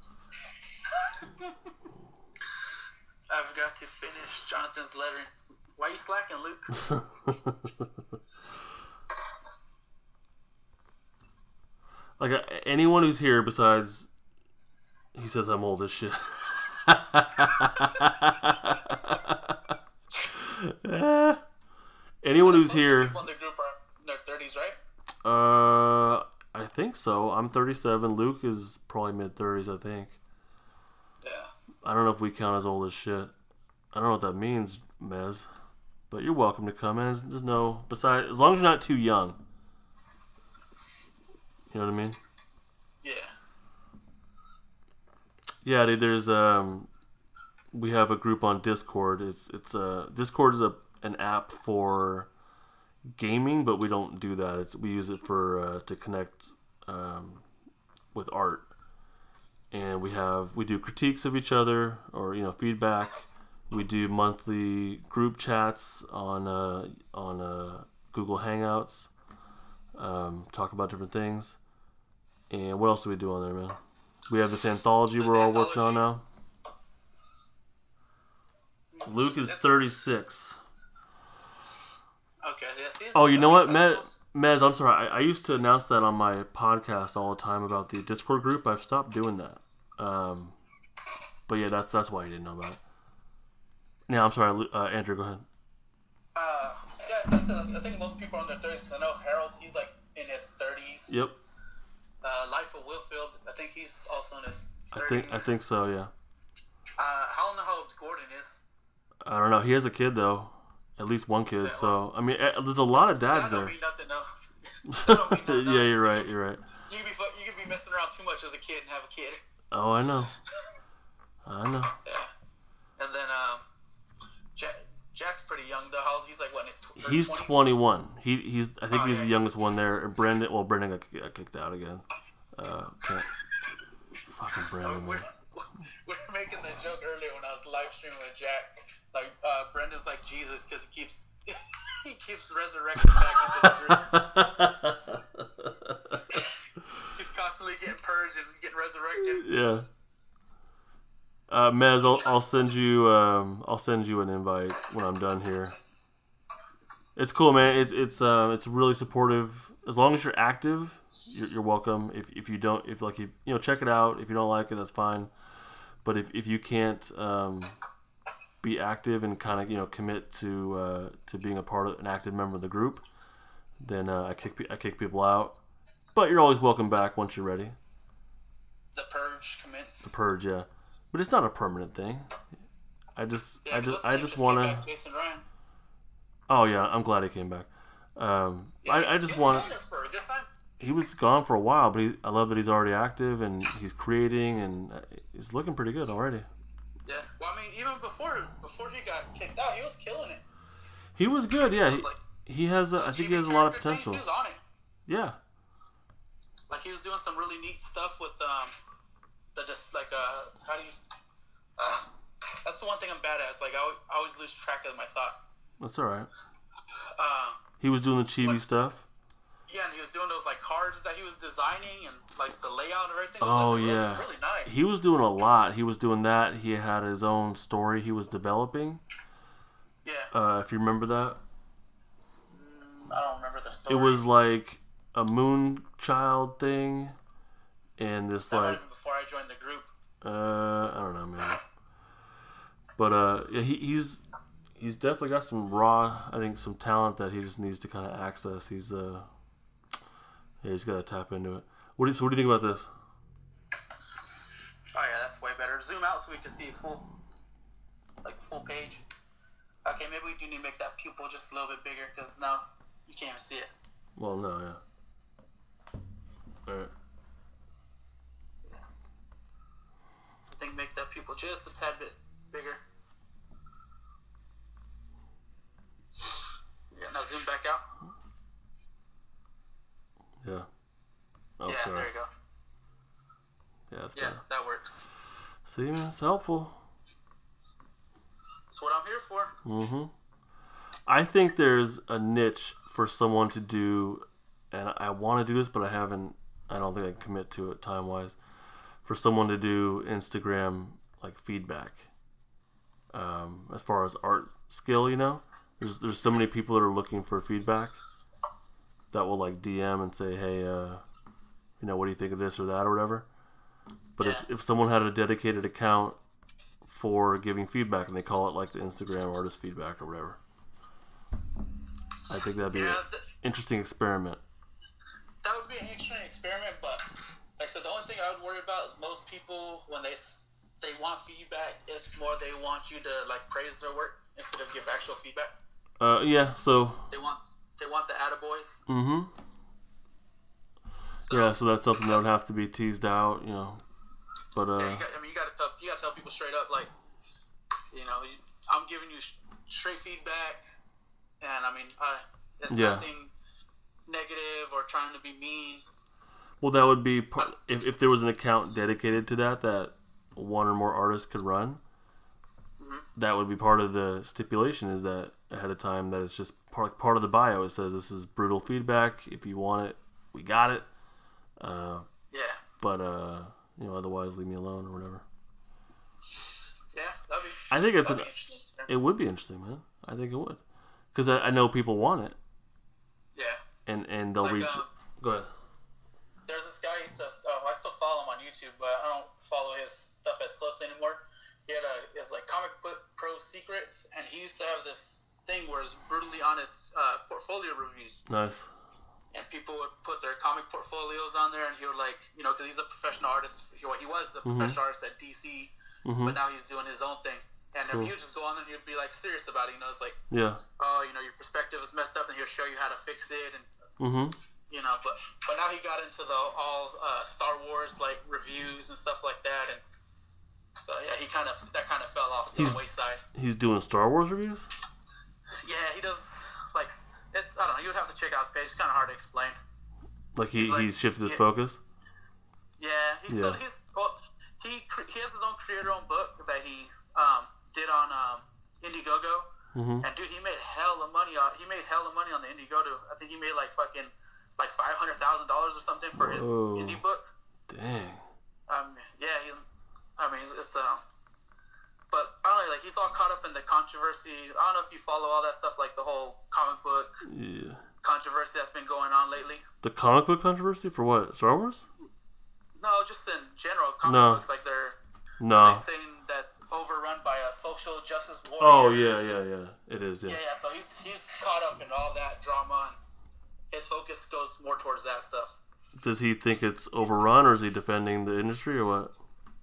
I forgot to finish Jonathan's lettering. Why you slacking, Luke? Like uh, anyone who's here besides, he says I'm old as shit. Eh, anyone who's Most here, people in the group are in their thirties, right? uh, I think so. I'm thirty-seven. Luke is probably mid thirties, I think. Yeah. I don't know if we count as old as shit. I don't know what that means, Mez. But you're welcome to come in. Just know, besides, as long as you're not too young. You know what I mean? Yeah. Yeah, dude, there's um, we have a group on Discord. It's it's a Discord is a an app for gaming, but we don't do that. It's we use it for uh, to connect um, with art, and we have we do critiques of each other or you know feedback. We do monthly group chats on uh, on uh, Google Hangouts. Um, talk about different things. And what else do we do on there, man? We have this anthology This we're all working on anthology. now. Luke is thirty-six. Okay. Yeah, see, Oh, you know what, that's Mez? Mez, I'm sorry. I, I used to announce that on my podcast all the time about the Discord group. I've stopped doing that. Um, but yeah, that's that's why you didn't know about it. Yeah, I'm sorry, Lu- uh, Andrew. Go ahead. Uh, yeah, that's the, I think most people are in their thirties. I know Harold, he's like in his thirties. Yep, Uh, Life of Willfield, I think he's also in his I thirties. think I think so. Yeah, Uh, I don't know how old Gordon is. I don't know. He has a kid though, at least one kid. Yeah, So I mean, eh, there's a lot of dads That don't there. mean nothing, no. That don't mean nothing, no. Yeah, you're right. You're right. You can be fu- you can be messing around too much as a kid and have a kid. Oh, I know. I know. Yeah. And then um, Jack, Jack's pretty young though. How old? He's like what? In his tw- He's twenties? twenty-one. He he's I think Oh, he's yeah. the youngest one there. And Brendan, well, Brendan got, got kicked out again. Uh, can't- fucking Brendan. We're, Man. we're making the joke earlier when I was live streaming with Jack. Like uh, Brendan's like Jesus because he keeps he keeps resurrecting back into the group. He's constantly getting purged and getting resurrected. Yeah. Uh, Mez, I'll, I'll send you um, I'll send you an invite when I'm done here. It's cool, man. It, it's uh, it's really supportive. As long as you're active, you're, you're welcome. If if you don't, if like you you know, check it out. If you don't like it, that's fine. But if, if you can't um, be active and kind of you know commit to uh, to being a part of an active member of the group, then uh, I kick pe- I kick people out. But you're always welcome back once you're ready. The purge. purge commence. The purge, yeah, but it's not a permanent thing. I just, Yeah, I just, I they just just want came to. back, Jason Ryan. Oh yeah, I'm glad he came back. Um, Yeah, I, I he just was want. gone there for a good time. He was gone for a while, but he, I love that he's already active and he's creating and he's looking pretty good already. Yeah. Well, I mean, even before before he got kicked out, he was killing it. He was good, yeah. He, Like, he has, a, I think he has a lot of potential. He was on it. Yeah. Like he was doing some really neat stuff with um, the just like uh, how do you? Uh, that's the one thing I'm bad at. Is like I always, I always lose track of my thought. That's all right. Um, he was doing the chibi like, stuff. Yeah, and he was doing those like cards that he was designing and like the layout and everything. Was, Oh like, really, yeah, really nice. He was doing a lot. He was doing that. He had his own story he was developing. Yeah. Uh, if you remember that. Mm, I don't remember the story. It was like a moon child thing, and this that like. might have been before I joined the group. Uh, I don't know, man. But uh, yeah, he, he's he's definitely got some raw, I think, some talent that he just needs to kind of access. He's uh, yeah, he's got to tap into it. What do you, so what do you think about this? Oh yeah, that's way better. Zoom out so we can see full, like full page. Okay, maybe we do need to make that pupil just a little bit bigger because now you can't even see it. Well, no, yeah. All right. I think make that pupil just a tad bit bigger. Yeah, now zoom back out. Yeah. Oh, yeah, sorry. there you go. Yeah, that's Yeah, better. that works. See, man, it's helpful. That's what I'm here for. Mm-hmm. I think there's a niche for someone to do, and I want to do this, but I haven't. I don't think I can commit to it time wise. For someone to do Instagram like feedback, um, as far as art skill, you know, there's there's so many people that are looking for feedback that will like D M and say, hey, uh, you know, what do you think of this or that or whatever. But yeah. if if someone had a dedicated account for giving feedback and they call it like the Instagram artist feedback or whatever, I think that'd be yeah, an th- interesting experiment. That would be an interesting experiment, but like I said, the only thing I would worry about is most people when they they want feedback, it's more they want you to like praise their work instead of give actual feedback. Uh, yeah. So. They want they want the attaboys. Mm-hmm. So, Yeah. So that's something that would have to be teased out, you know. But uh. yeah, you got, I mean, you got to tell you got to tell people straight up, like, you know, I'm giving you straight feedback, and I mean, I it's Yeah. nothing negative or trying to be mean. Well, that would be part, if if there was an account dedicated to that that one or more artists could run. Mm-hmm. That would be part of the stipulation. Is that ahead of time that it's just part part of the bio. It says this is brutal feedback. If you want it, we got it. Uh, Yeah. but uh, you know, otherwise leave me alone or whatever. Yeah, that'd be. I think it's that'd an, be interesting. it would be interesting, man. I think it would, because I, I know people want it, Yeah. and and they'll Like, reach. um, Go ahead. There's this guy I used to, oh, I still follow him on YouTube, but I don't follow his stuff as closely anymore. He had a, his like comic book pro secrets, and he used to have this thing where it's brutally honest uh, portfolio reviews. Nice. And people would put their comic portfolios on there, and he would like, you know, because he's a professional artist. He, he was a Mm-hmm. professional artist at D C, Mm-hmm. but now he's doing his own thing. And Cool. he would just go on there and he'd be like serious about it. You know, it's like, Yeah. oh, you know, your perspective is messed up, and he'll show you how to fix it. And Mm-hmm. you know, but but now he got into the all uh, Star Wars like reviews and stuff like that, and so yeah, he kind of that kind of fell off to He's- the wayside. He's doing Star Wars reviews. Yeah, he does like it's I don't know. You would have to check out his page. It's kind of hard to explain. Like he He's like- he's shifted his yeah. focus. Yeah, he's Yeah. still, he's well, he cre- he has his own creator-owned book that he um, did on um, Indiegogo, Mm-hmm. and dude, he made hella money. On, he made hella money on the Indiegogo. I think he made like fucking like five hundred thousand dollars or something for his Whoa. indie book. Dang. Um, yeah, he, I mean, it's, it's um, but I don't know, like he's all caught up in the controversy. I don't know if you follow all that stuff, like the whole comic book Yeah. controversy that's been going on lately. The comic book controversy for what? Star Wars? No, just in general, comic No. books like they're No. like saying that's overrun by a social justice warrior. Oh yeah, yeah, yeah. It is. Yeah. yeah, yeah. So he's he's caught up in all that drama, and his focus goes more towards that stuff. Does he think it's overrun, or is he defending the industry, or what?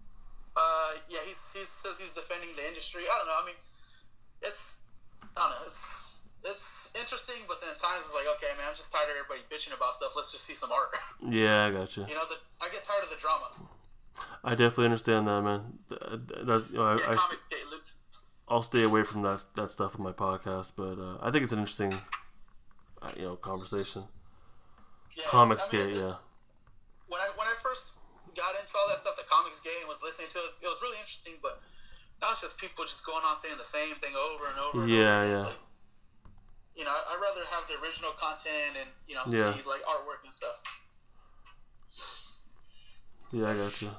defending the industry. I don't know. I mean, it's I don't know. It's it's interesting, but then at times it's like, okay, man, I'm just tired of everybody bitching about stuff. Let's just see some art. Yeah, I got you. You know, the, I get tired of the drama. I definitely understand that, man. That, that, you know, I, yeah, I comic st- day, Luke. I'll stay away from that that stuff on my podcast, but uh, I think it's an interesting, uh, you know, conversation. Yeah, Comics I mean, gate, yeah. When I when I first got into all that stuff, the comics gate, and was listening to it, it was really interesting. But now it's just people just going on saying the same thing over and over. And Yeah, over. yeah. It's like, you know, I'd rather have the original content and you know Yeah. see like artwork and stuff. Yeah, I got you.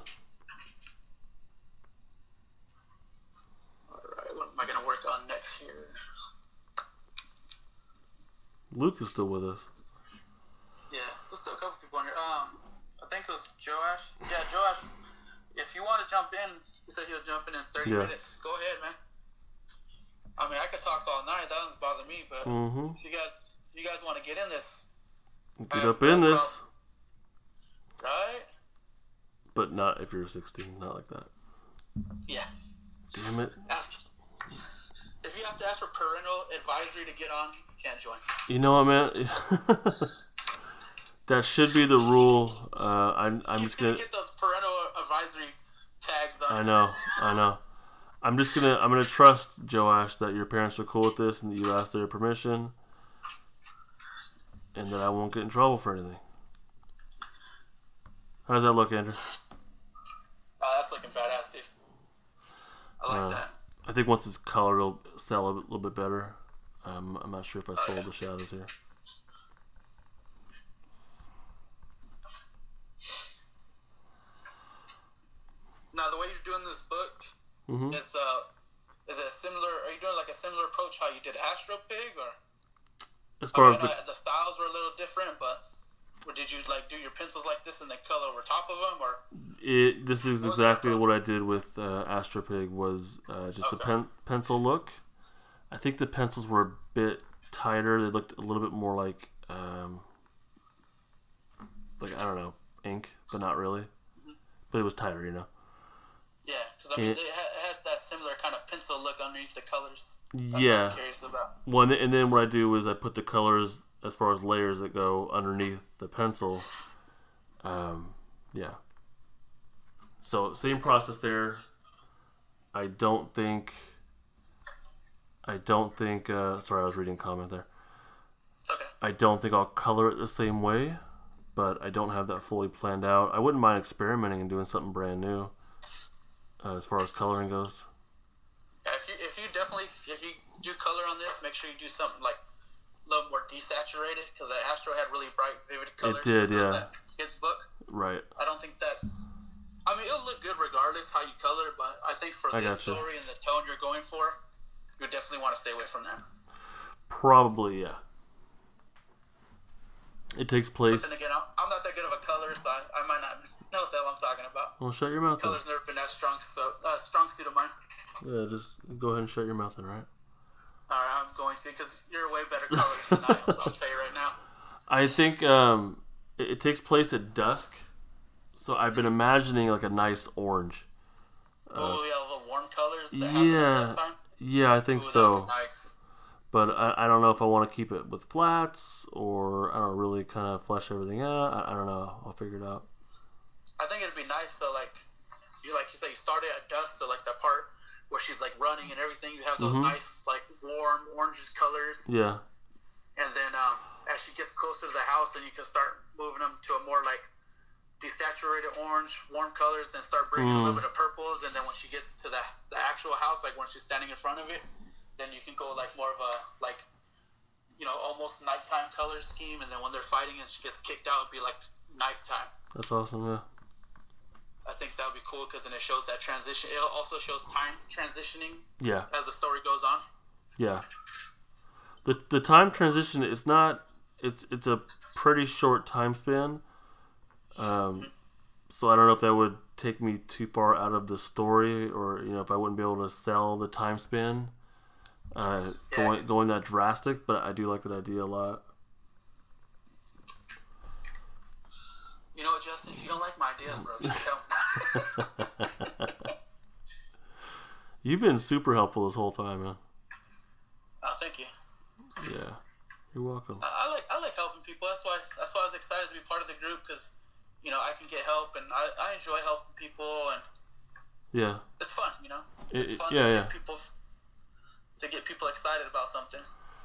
All right, what am I gonna work on next here? Luke is still with us. Yeah, there's still a couple people in here. Um, I think it was Joash. Yeah, Joash. If you want to jump in, he said he was jumping in thirty Yeah. minutes. Go ahead, man. I mean, I could talk all night. That doesn't bother me. But Mm-hmm. if you guys, if you guys want to get in this, Get I up have in no this, problem. Right? but not if you're sixteen, not like that. Yeah. Damn it. Ask, if you have to ask for parental advisory to get on, you can't join. You know what, man? That should be the rule. Uh, I'm, I'm You just gonna. get those parental advisory tags on. I know, I know. I'm just gonna. I'm gonna trust Joash that your parents are cool with this and that you asked their permission, and that I won't get in trouble for anything. How does that look, Andrew? Oh, that's looking badass, dude. I like Uh, that. I think once it's colored, it'll sell a bit- little bit better. Um, I'm not sure if I sold Okay. the shadows here. Now, the way you're doing this book Mm-hmm. is uh, is it similar? Are you doing like a similar approach how you did Astro Pig, or As I far mean, as the, uh, the styles were a little different, but or did you like do your pencils like this and then color over top of them, or it, this is What was exactly that? what I did with uh, Astropig. Was uh, just the Okay. pen, pencil look. I think the pencils were a bit tighter. They looked a little bit more like, um, like I don't know, ink, but not really. But it was tighter, you know. yeah? Because I mean, It- it, ha- it has that similar kind of pencil look underneath the colors. That's what I Yeah. was curious about. One, and then what I do is I put the colors as far as layers that go underneath the pencil. Um, yeah. So same process there. I don't think. I don't think. Uh, sorry, I was reading a comment there. It's okay. I don't think I'll color it the same way, but I don't have that fully planned out. I wouldn't mind experimenting and doing something brand new uh, as far as coloring goes. Yeah, if you if you definitely if you do color on this, make sure you do something like a little more desaturated, because the Astro had really bright, vivid colors. did, because it was yeah. That kid's book. Right. I don't think that. I mean, it'll look good regardless how you color, but I think for I this gotcha. story and the tone you're going for, you definitely want to stay away from that. Probably, yeah. It takes But place. then again, I'm, I'm not that good of a colorist, so I, I might not know what the hell I'm talking about. Well, shut your mouth then. Color's never been that strong, so uh, strong suit of mine. Yeah, just go ahead and shut your mouth then, right? All right, I'm going to, because you're a way better colorist than I am, so I'll tell you right now. I think um, it, it takes place at dusk, so I've been imagining like a nice orange. oh, yeah, the warm colors that happen Yeah, at that time. yeah, I think Ooh, that'd so. be nice. But I, I don't know if I want to keep it with flats or I don't know, really kind of flesh everything out. I, I don't know. I'll figure it out. I think it'd be nice, so like, you like you said, you started at dusk, so like that part where she's like running and everything, you have those Mhm. nice like warm orange colors, Yeah, and then um, as she gets closer to the house, then you can start moving them to a more like desaturated orange, warm colors, then start bringing a Mm. little bit of purples, and then when she gets to the the actual house, like when she's standing in front of it, then you can go like more of a like, you know, almost nighttime color scheme, and then when they're fighting and she gets kicked out, it'd be like nighttime. that's awesome. Yeah, I think that would be cool because then it shows that transition. It also shows time transitioning yeah, as the story goes on. yeah. The the time transition is not. It's it's a pretty short time span. Um, so I don't know if that would take me too far out of the story, or you know, if I wouldn't be able to sell the time span. Uh, Yeah. going going that drastic, but I do like that idea a lot. You know what, Justin? If you don't like my ideas, bro, just tell me. You've been super helpful this whole time, man. Oh, thank you. Yeah, you're welcome. I, I like I like helping people. That's why that's why I was excited to be part of the group because, you know, I can get help and I, I enjoy helping people and yeah, it's fun. You know, it, it's fun yeah, to yeah. get people to get people excited about something.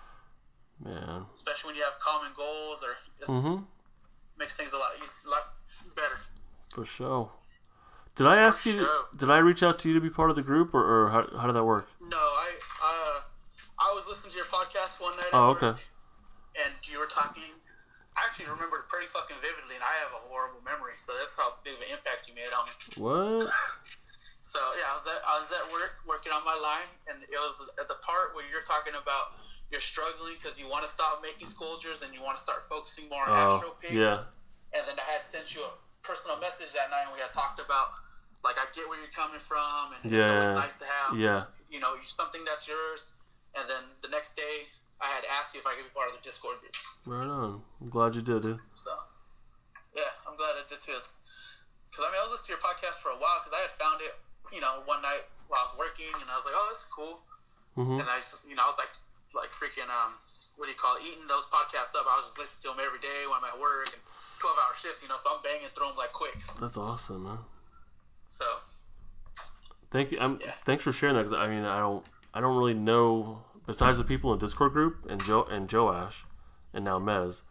Man, especially when you have common goals or just mm-hmm. makes things a lot a lot better. For sure. Did I ask For you? sure. To, did I reach out to you to be part of the group, or, or how, how did that work? No, I uh, I was listening to your podcast one night. Oh, at okay. work, and you were talking. I actually remember it pretty fucking vividly, and I have a horrible memory, so that's how big of an impact you made on me. What? So yeah, I was at I was at work working on my line, and it was at the part where you're talking about you're struggling because you want to stop making Scoldgers and you want to start focusing more on Oh, Astro Pig. yeah. And then I had sent you a personal message that night, and we had talked about. Like, I get where you're coming from, and Yeah. it's always nice to have, Yeah. you know, something that's yours. And then the next day, I had asked you if I could be part of the Discord group. Right on. I'm glad you did, dude. So, yeah, I'm glad I did too. Because, I mean, I was listening to your podcast for a while because I had found it, you know, one night while I was working, and I was like, oh, this is cool. Mm-hmm. And I just, you know, I was like, like freaking, um, what do you call it, eating those podcasts up. I was just listening to them every day when I'm at work, and twelve-hour shifts, you know, so I'm banging through them, like, quick. That's awesome, man. So, thank you. I'm, yeah. Thanks for sharing that. Cause I mean, I don't, I don't really know besides the people in the Discord group and Joe and Joash, and now Mez.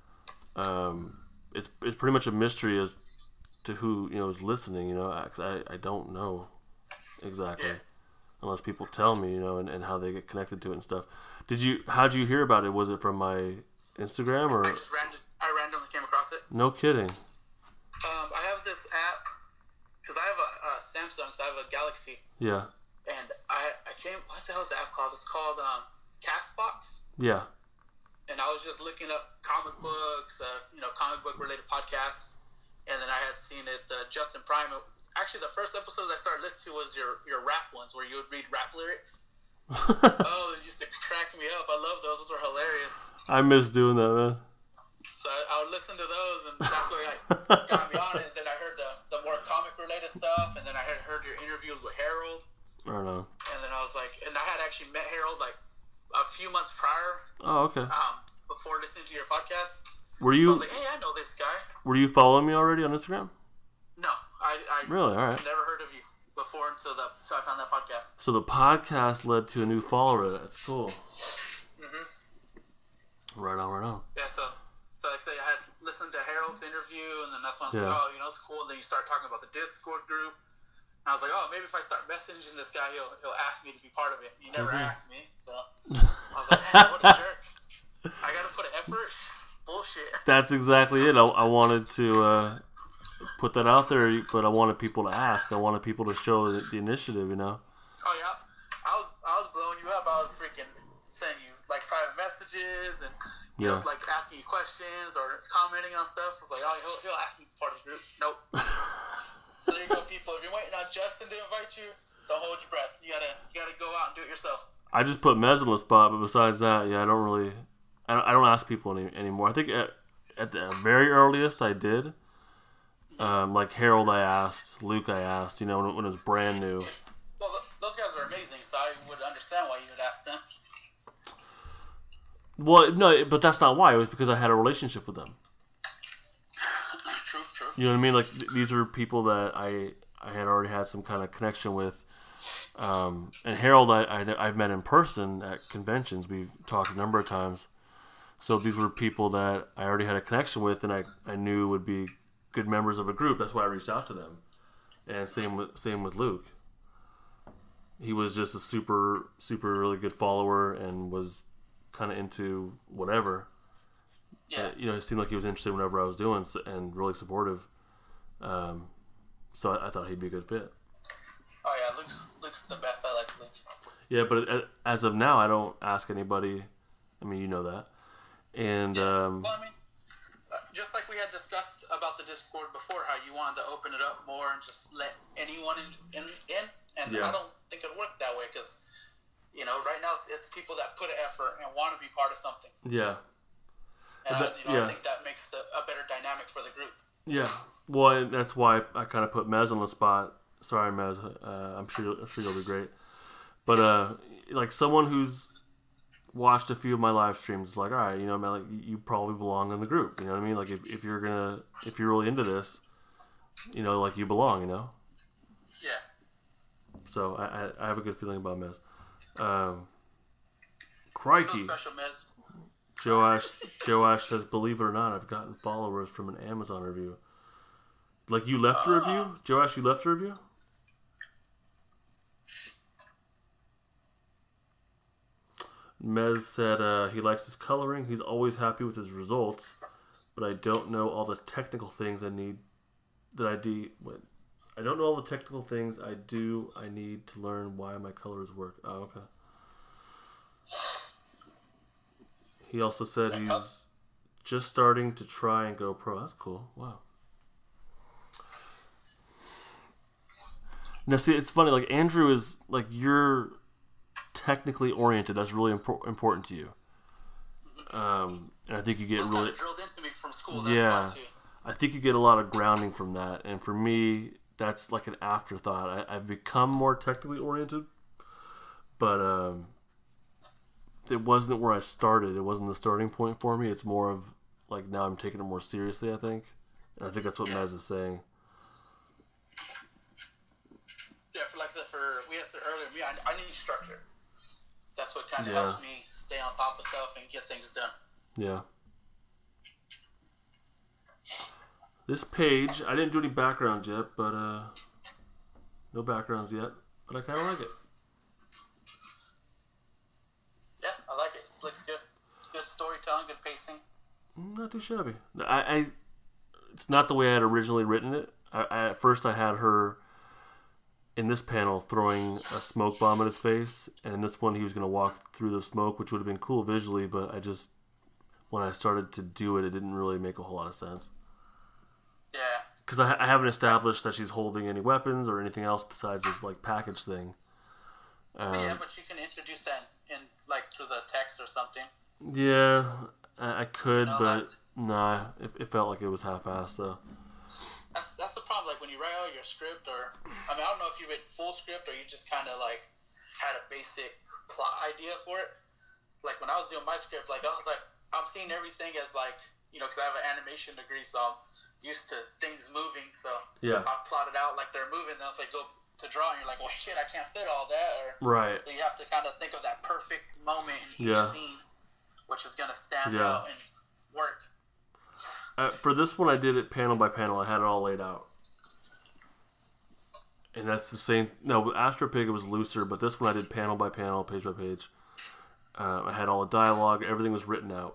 Um, it's it's pretty much a mystery as to who you know is listening. You know, cause I I don't know exactly Yeah. unless people tell me. You know, and, and how they get connected to it and stuff. Did you? How did you hear about it? Was it from my Instagram or? I just random, I randomly came across it. No kidding. Um, I have this app because I have a, a Samsung, so I have a Galaxy, Yeah. and I I came. What the hell is the app called? It's called um, Castbox, Yeah. and I was just looking up comic books, uh, you know, comic book related podcasts, and then I had seen it. Uh, Justin Prime. Actually, the first episodes I started listening to was your your rap ones, where you would read rap lyrics. Oh, those used to crack me up. I love those. Those were hilarious. I miss doing that, man. So I would listen to those, and that's what like, got me on it. And then I heard the, the more comic-related stuff, and then I had heard your interview with Harold. I don't know. And then I was like, and I had actually met Harold like a few months prior, Oh, okay. um, before listening to your podcast. Were So I you was like, hey, I know this guy. were you following me already on Instagram? No, I, I Really? All right. never heard of you before until the until I found that podcast. So the podcast led to a new follower. That's cool. Mm-hmm. Right on, right on. Yeah, so so like I say, I had listened to Harold's interview, and then that's when I was Yeah. like, oh, you know, it's cool. And then you start talking about the Discord group. And I was like, oh, maybe if I start messaging this guy, he'll he'll ask me to be part of it. He never Mhm. asked me, so I was like, man, what a jerk. I gotta put an effort. Bullshit. That's exactly it. I, I wanted to uh, put that out there, but I wanted people to ask. I wanted people to show the, the initiative, you know? Oh yeah, I was I was blowing you up. I was freaking sending you like private messages and you Yeah. know like asking you questions or commenting on stuff. I was like, oh, he'll, he'll ask me to be part of the group. Nope. So there you go, people. If you're waiting on Justin to invite you, don't hold your breath. You gotta you gotta go out and do it yourself. I just put Mez on the spot, but besides that, yeah, I don't really, I don't, I don't ask people any, anymore. I think at, at the very earliest I did. Um, like Harold I asked, Luke I asked, you know, when, when it was brand new. Well, th- those guys are amazing, so I would understand why you would ask them. Well, no, but that's not why. It was because I had a relationship with them. True, true. You know what I mean? Like th- these are people that I I had already had some kind of connection with. Um, and Harold, I, I I've met in person at conventions. We've talked a number of times. So these were people that I already had a connection with, and I, I knew would be good members of a group. That's why I reached out to them. And same with same with Luke. He was just a super super really good follower and was kind of into whatever. Yeah. Uh, you know, it seemed like he was interested in whatever I was doing so, and really supportive. Um, so I, I thought he'd be a good fit. Oh yeah, Luke's Luke's the best. I like Luke. Yeah, but a- as of now, I don't ask anybody. I mean, you know that. And Yeah. um, Well, I mean, uh, just like we had discussed about the Discord before, how you wanted to open it up more and just let anyone in, in, in. and Yeah. I don't think it worked that way because, you know, right now it's, it's people that put effort and want to be part of something. yeah, And That- I, you know, yeah. I think that makes a, a better dynamic for the group. yeah. Well, and that's why I kind of put Mez on the spot. Sorry, Mez. Uh, I'm sure I'm sure you'll be great. But uh, like someone who's watched a few of my live streams is like, all right, you know, man, like you probably belong in the group. You know what I mean? Like if, if you're gonna if you're really into this, you know, like you belong. You know. Yeah. So I I, I have a good feeling about Mez. Um, crikey. So special, Mez. Joash Joash says, believe it or not, I've gotten followers from an Amazon review. Like you left a uh, review, Joash? You left a review. Mez said uh, he likes his coloring. He's always happy with his results, but I don't know all the technical things I need. That I do. What? I don't know all the technical things I do. I need to learn why my colors work. Oh, okay. He also said he's just starting to try and go pro. That's cool. Wow. Now, see, it's funny. Like Andrew is like you're technically oriented. That's really impor- important to you. Um, and I think you get it was really kind of drilled into me from school. yeah. That's why, too. I think you get a lot of grounding from that, and for me, that's like an afterthought. I, I've become more technically oriented, but um, it wasn't where I started. It wasn't the starting point for me. It's more of like now I'm taking it more seriously. I think, and I think that's what yeah. Mez is saying. Yeah, for like I said, for we had said earlier, me, I, I need structure. That's what kind of Yeah. helps me stay on top of stuff and get things done. Yeah. This page, I didn't do any background yet, but uh, no backgrounds yet. But I kind of like it. Yeah, I like it. It looks good. Good storytelling, good pacing. Not too shabby. I, I it's not the way I had originally written it. I, I, at first, I had her in this panel throwing a smoke bomb at his face, and in this one, he was going to walk through the smoke, which would have been cool visually. But I just, when I started to do it, it didn't really make a whole lot of sense. Yeah. Because I, I haven't established that she's holding any weapons or anything else besides this like package thing. Um, yeah, but you can introduce that in, in like through the text or something. Yeah, I, I could, You know, but like, nah, it, it felt like it was half-assed. So. That's that's the problem. Like when you write out your script, or I mean, I don't know if you wrote full script or you just kind of like had a basic plot idea for it. Like when I was doing my script, like I was like, I'm seeing everything as like, you know, because I have an animation degree, so I'm used to things moving. So Yeah. I plotted out like they're moving. Then it's like go to draw, and you're like, well, shit, I can't fit all that. Or, Right. So you have to kind of think of that perfect moment in each Yeah. scene, which is gonna stand Yeah. out and work. Uh, for this one, I did it panel by panel. I had it all laid out. And that's the same. No, with Astro Pig, it was looser, but this one I did panel by panel, page by page. Uh, I had all the dialogue. Everything was written out.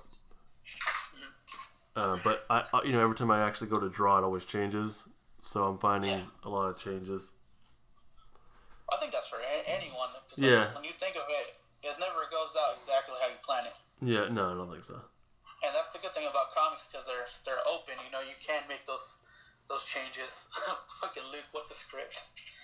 Uh, but, I, I, you know, every time I actually go to draw, it always changes. So I'm finding Yeah. a lot of changes. I think that's for a- anyone. 'Cause Yeah. Like, when you think of it, it never goes out exactly how you plan it. Yeah, no, I don't think so. And that's the good thing about comics because they're they're open. You know, you can make those those changes. Fucking Luke, what's the script?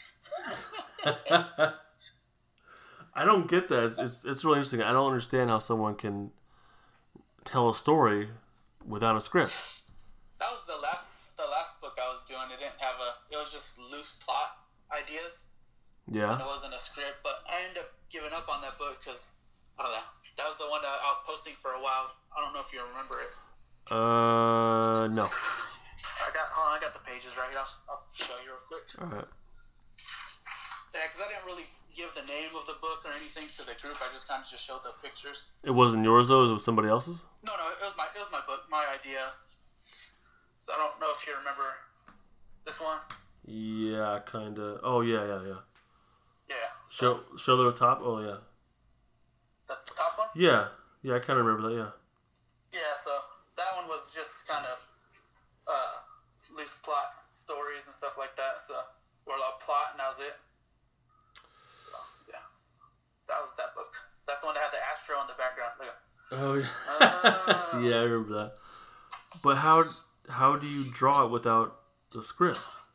I don't get that. It's, it's it's really interesting. I don't understand how someone can tell a story without a script. That was the last the last book I was doing. It didn't have a. It was just loose plot ideas. Yeah. And it wasn't a script, but I ended up giving up on that book because I don't know. That was the one that I was posting for a while. I don't know if you remember it. Uh, no. I got hold on, I got the pages right here. I'll, I'll show you real quick. All right. Yeah, because I didn't really give the name of the book or anything to the group. I just kind of just showed the pictures. It wasn't yours though. It was somebody else's. No, no, it was my it was my book, my idea. So I don't know if you remember this one. Yeah, kind of. Oh yeah, yeah, yeah. Yeah. Show show the top. Oh yeah. That's the top one. Yeah, yeah. I kind of remember that. Yeah. Yeah. So that one was just kind of uh, loose plot stories and stuff like that. So or a plot, and that was it. So yeah, that was that book. That's the one that had the Astro in the background. Look at. Oh yeah. Uh, Yeah, I remember that. But how how do you draw it without the script?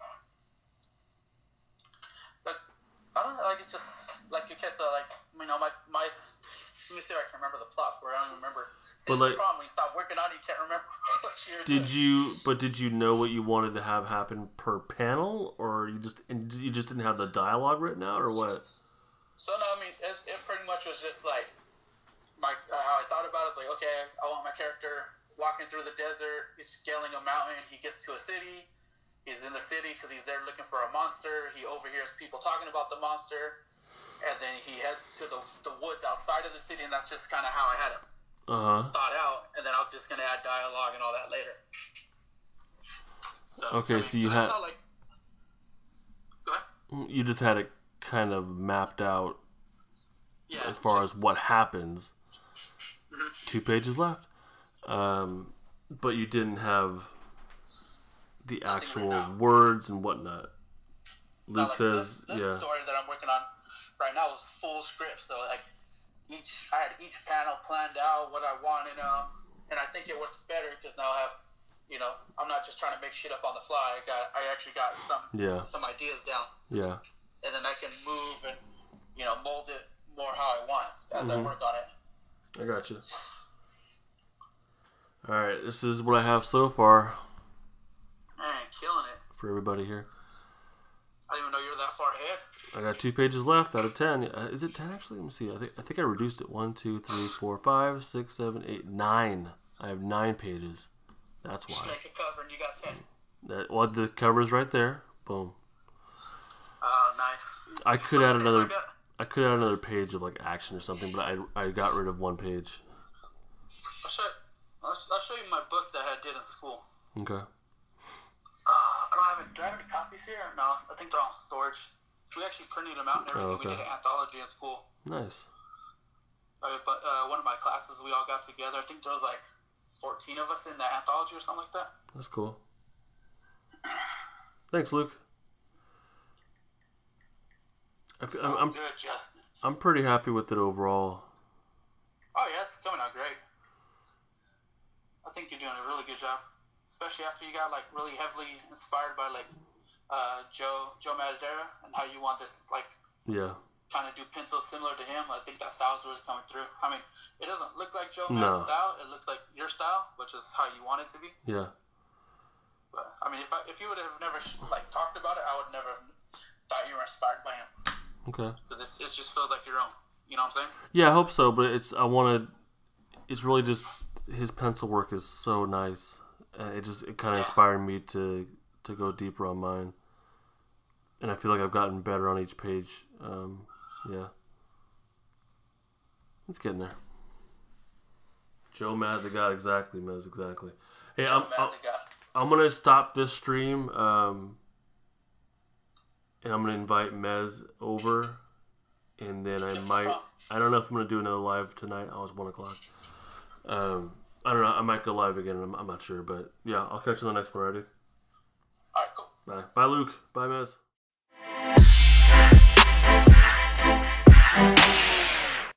Like, I don't know, like it's just like okay, so like you know my my let me see if I can remember the plot for it. I don't even remember. See, But that's like, the problem when you stop working on it, you can't remember what you're did doing. you? But did you know what you wanted to have happen per panel, or you just and you just didn't have the dialogue written out, or what? So no, I mean, it, it pretty much was just like my uh, how I thought about it. Like, okay, I want my character walking through the desert. He's scaling a mountain. He gets to a city. He's in the city because he's there looking for a monster. He overhears people talking about the monster, and then he heads to the the woods outside of the city. And that's just kind of how I had it Uh huh. thought out. And then I was just gonna add dialogue and all that later. So, Okay, I mean, so you it's had not like, go ahead. you just had it kind of mapped out Yeah, as far just, as what happens. Mhm. Two pages left, um, but you didn't have the Nothing actual written out. words and whatnot. Luke Not like says, this, this "Yeah, story that I'm working on right now is full scripts though. Like each, I had each panel planned out what I wanted, um, and I think it works better because now I have, you know, I'm not just trying to make shit up on the fly. I got, I actually got some, yeah, some ideas down, yeah." and then I can move and, you know, mold it more how I want as I Mhm. work on it. I got you. All right, this is what I have so far Man, killing it. for everybody here. I didn't even know you were that far ahead. I got two pages left out of ten. Uh, is it ten actually? Let me see. I think I think I reduced it. One, two, three, four, five, six, seven, eight, nine. I have nine pages. That's Just why. make a cover and you got ten. That well, the cover's right there. Boom. Oh, nice. I could add If I another. got- I could add another page of like action or something, but I I got rid of one page. I'll show, I'll, I'll show you my book that I did in school. Okay. Uh, I don't have it. Do I have any copies here? No, I think they're all in storage. We actually printed them out and everything. Oh, okay. We did an anthology in school. Nice. Uh, but uh, one of my classes, we all got together. I think there was like fourteen of us in that anthology or something like that. That's cool. Thanks, Luke. I f- I'm, So I'm good, Justin. I'm pretty happy with it overall. Oh yeah, it's coming out great. I think you're doing a really good job, especially after you got like really heavily inspired by like uh, Joe Joe Madeira and how you want this like Yeah. kind of do pencils similar to him. I think that style's really coming through. I mean, it doesn't look like Joe No. Madeira's style. It looks like your style, which is how you want it to be. Yeah. But I mean, if I, if you would have never like talked about it, I would never thought you were inspired by him Okay. because it, it just feels like your own. You know what I'm saying? Yeah, I hope so, but it's I want to. It's really just his pencil work is so nice. Uh, it just it kind of Yeah. inspired me to to go deeper on mine, and I feel like I've gotten better on each page. Um, yeah, it's getting there. Joe Mad the God, exactly, Mez, exactly. Hey, Joe I'm Mad I'm, the guy. I'm gonna stop this stream, um, and I'm gonna invite Mez over. And then I might, I don't know if I'm going to do another live tonight. Oh, it's one o'clock. Um, I don't know. I might go live again. I'm, I'm not sure. But yeah, I'll catch you on the next one, already. All right, cool. Bye. Bye, Luke. Bye, Mez.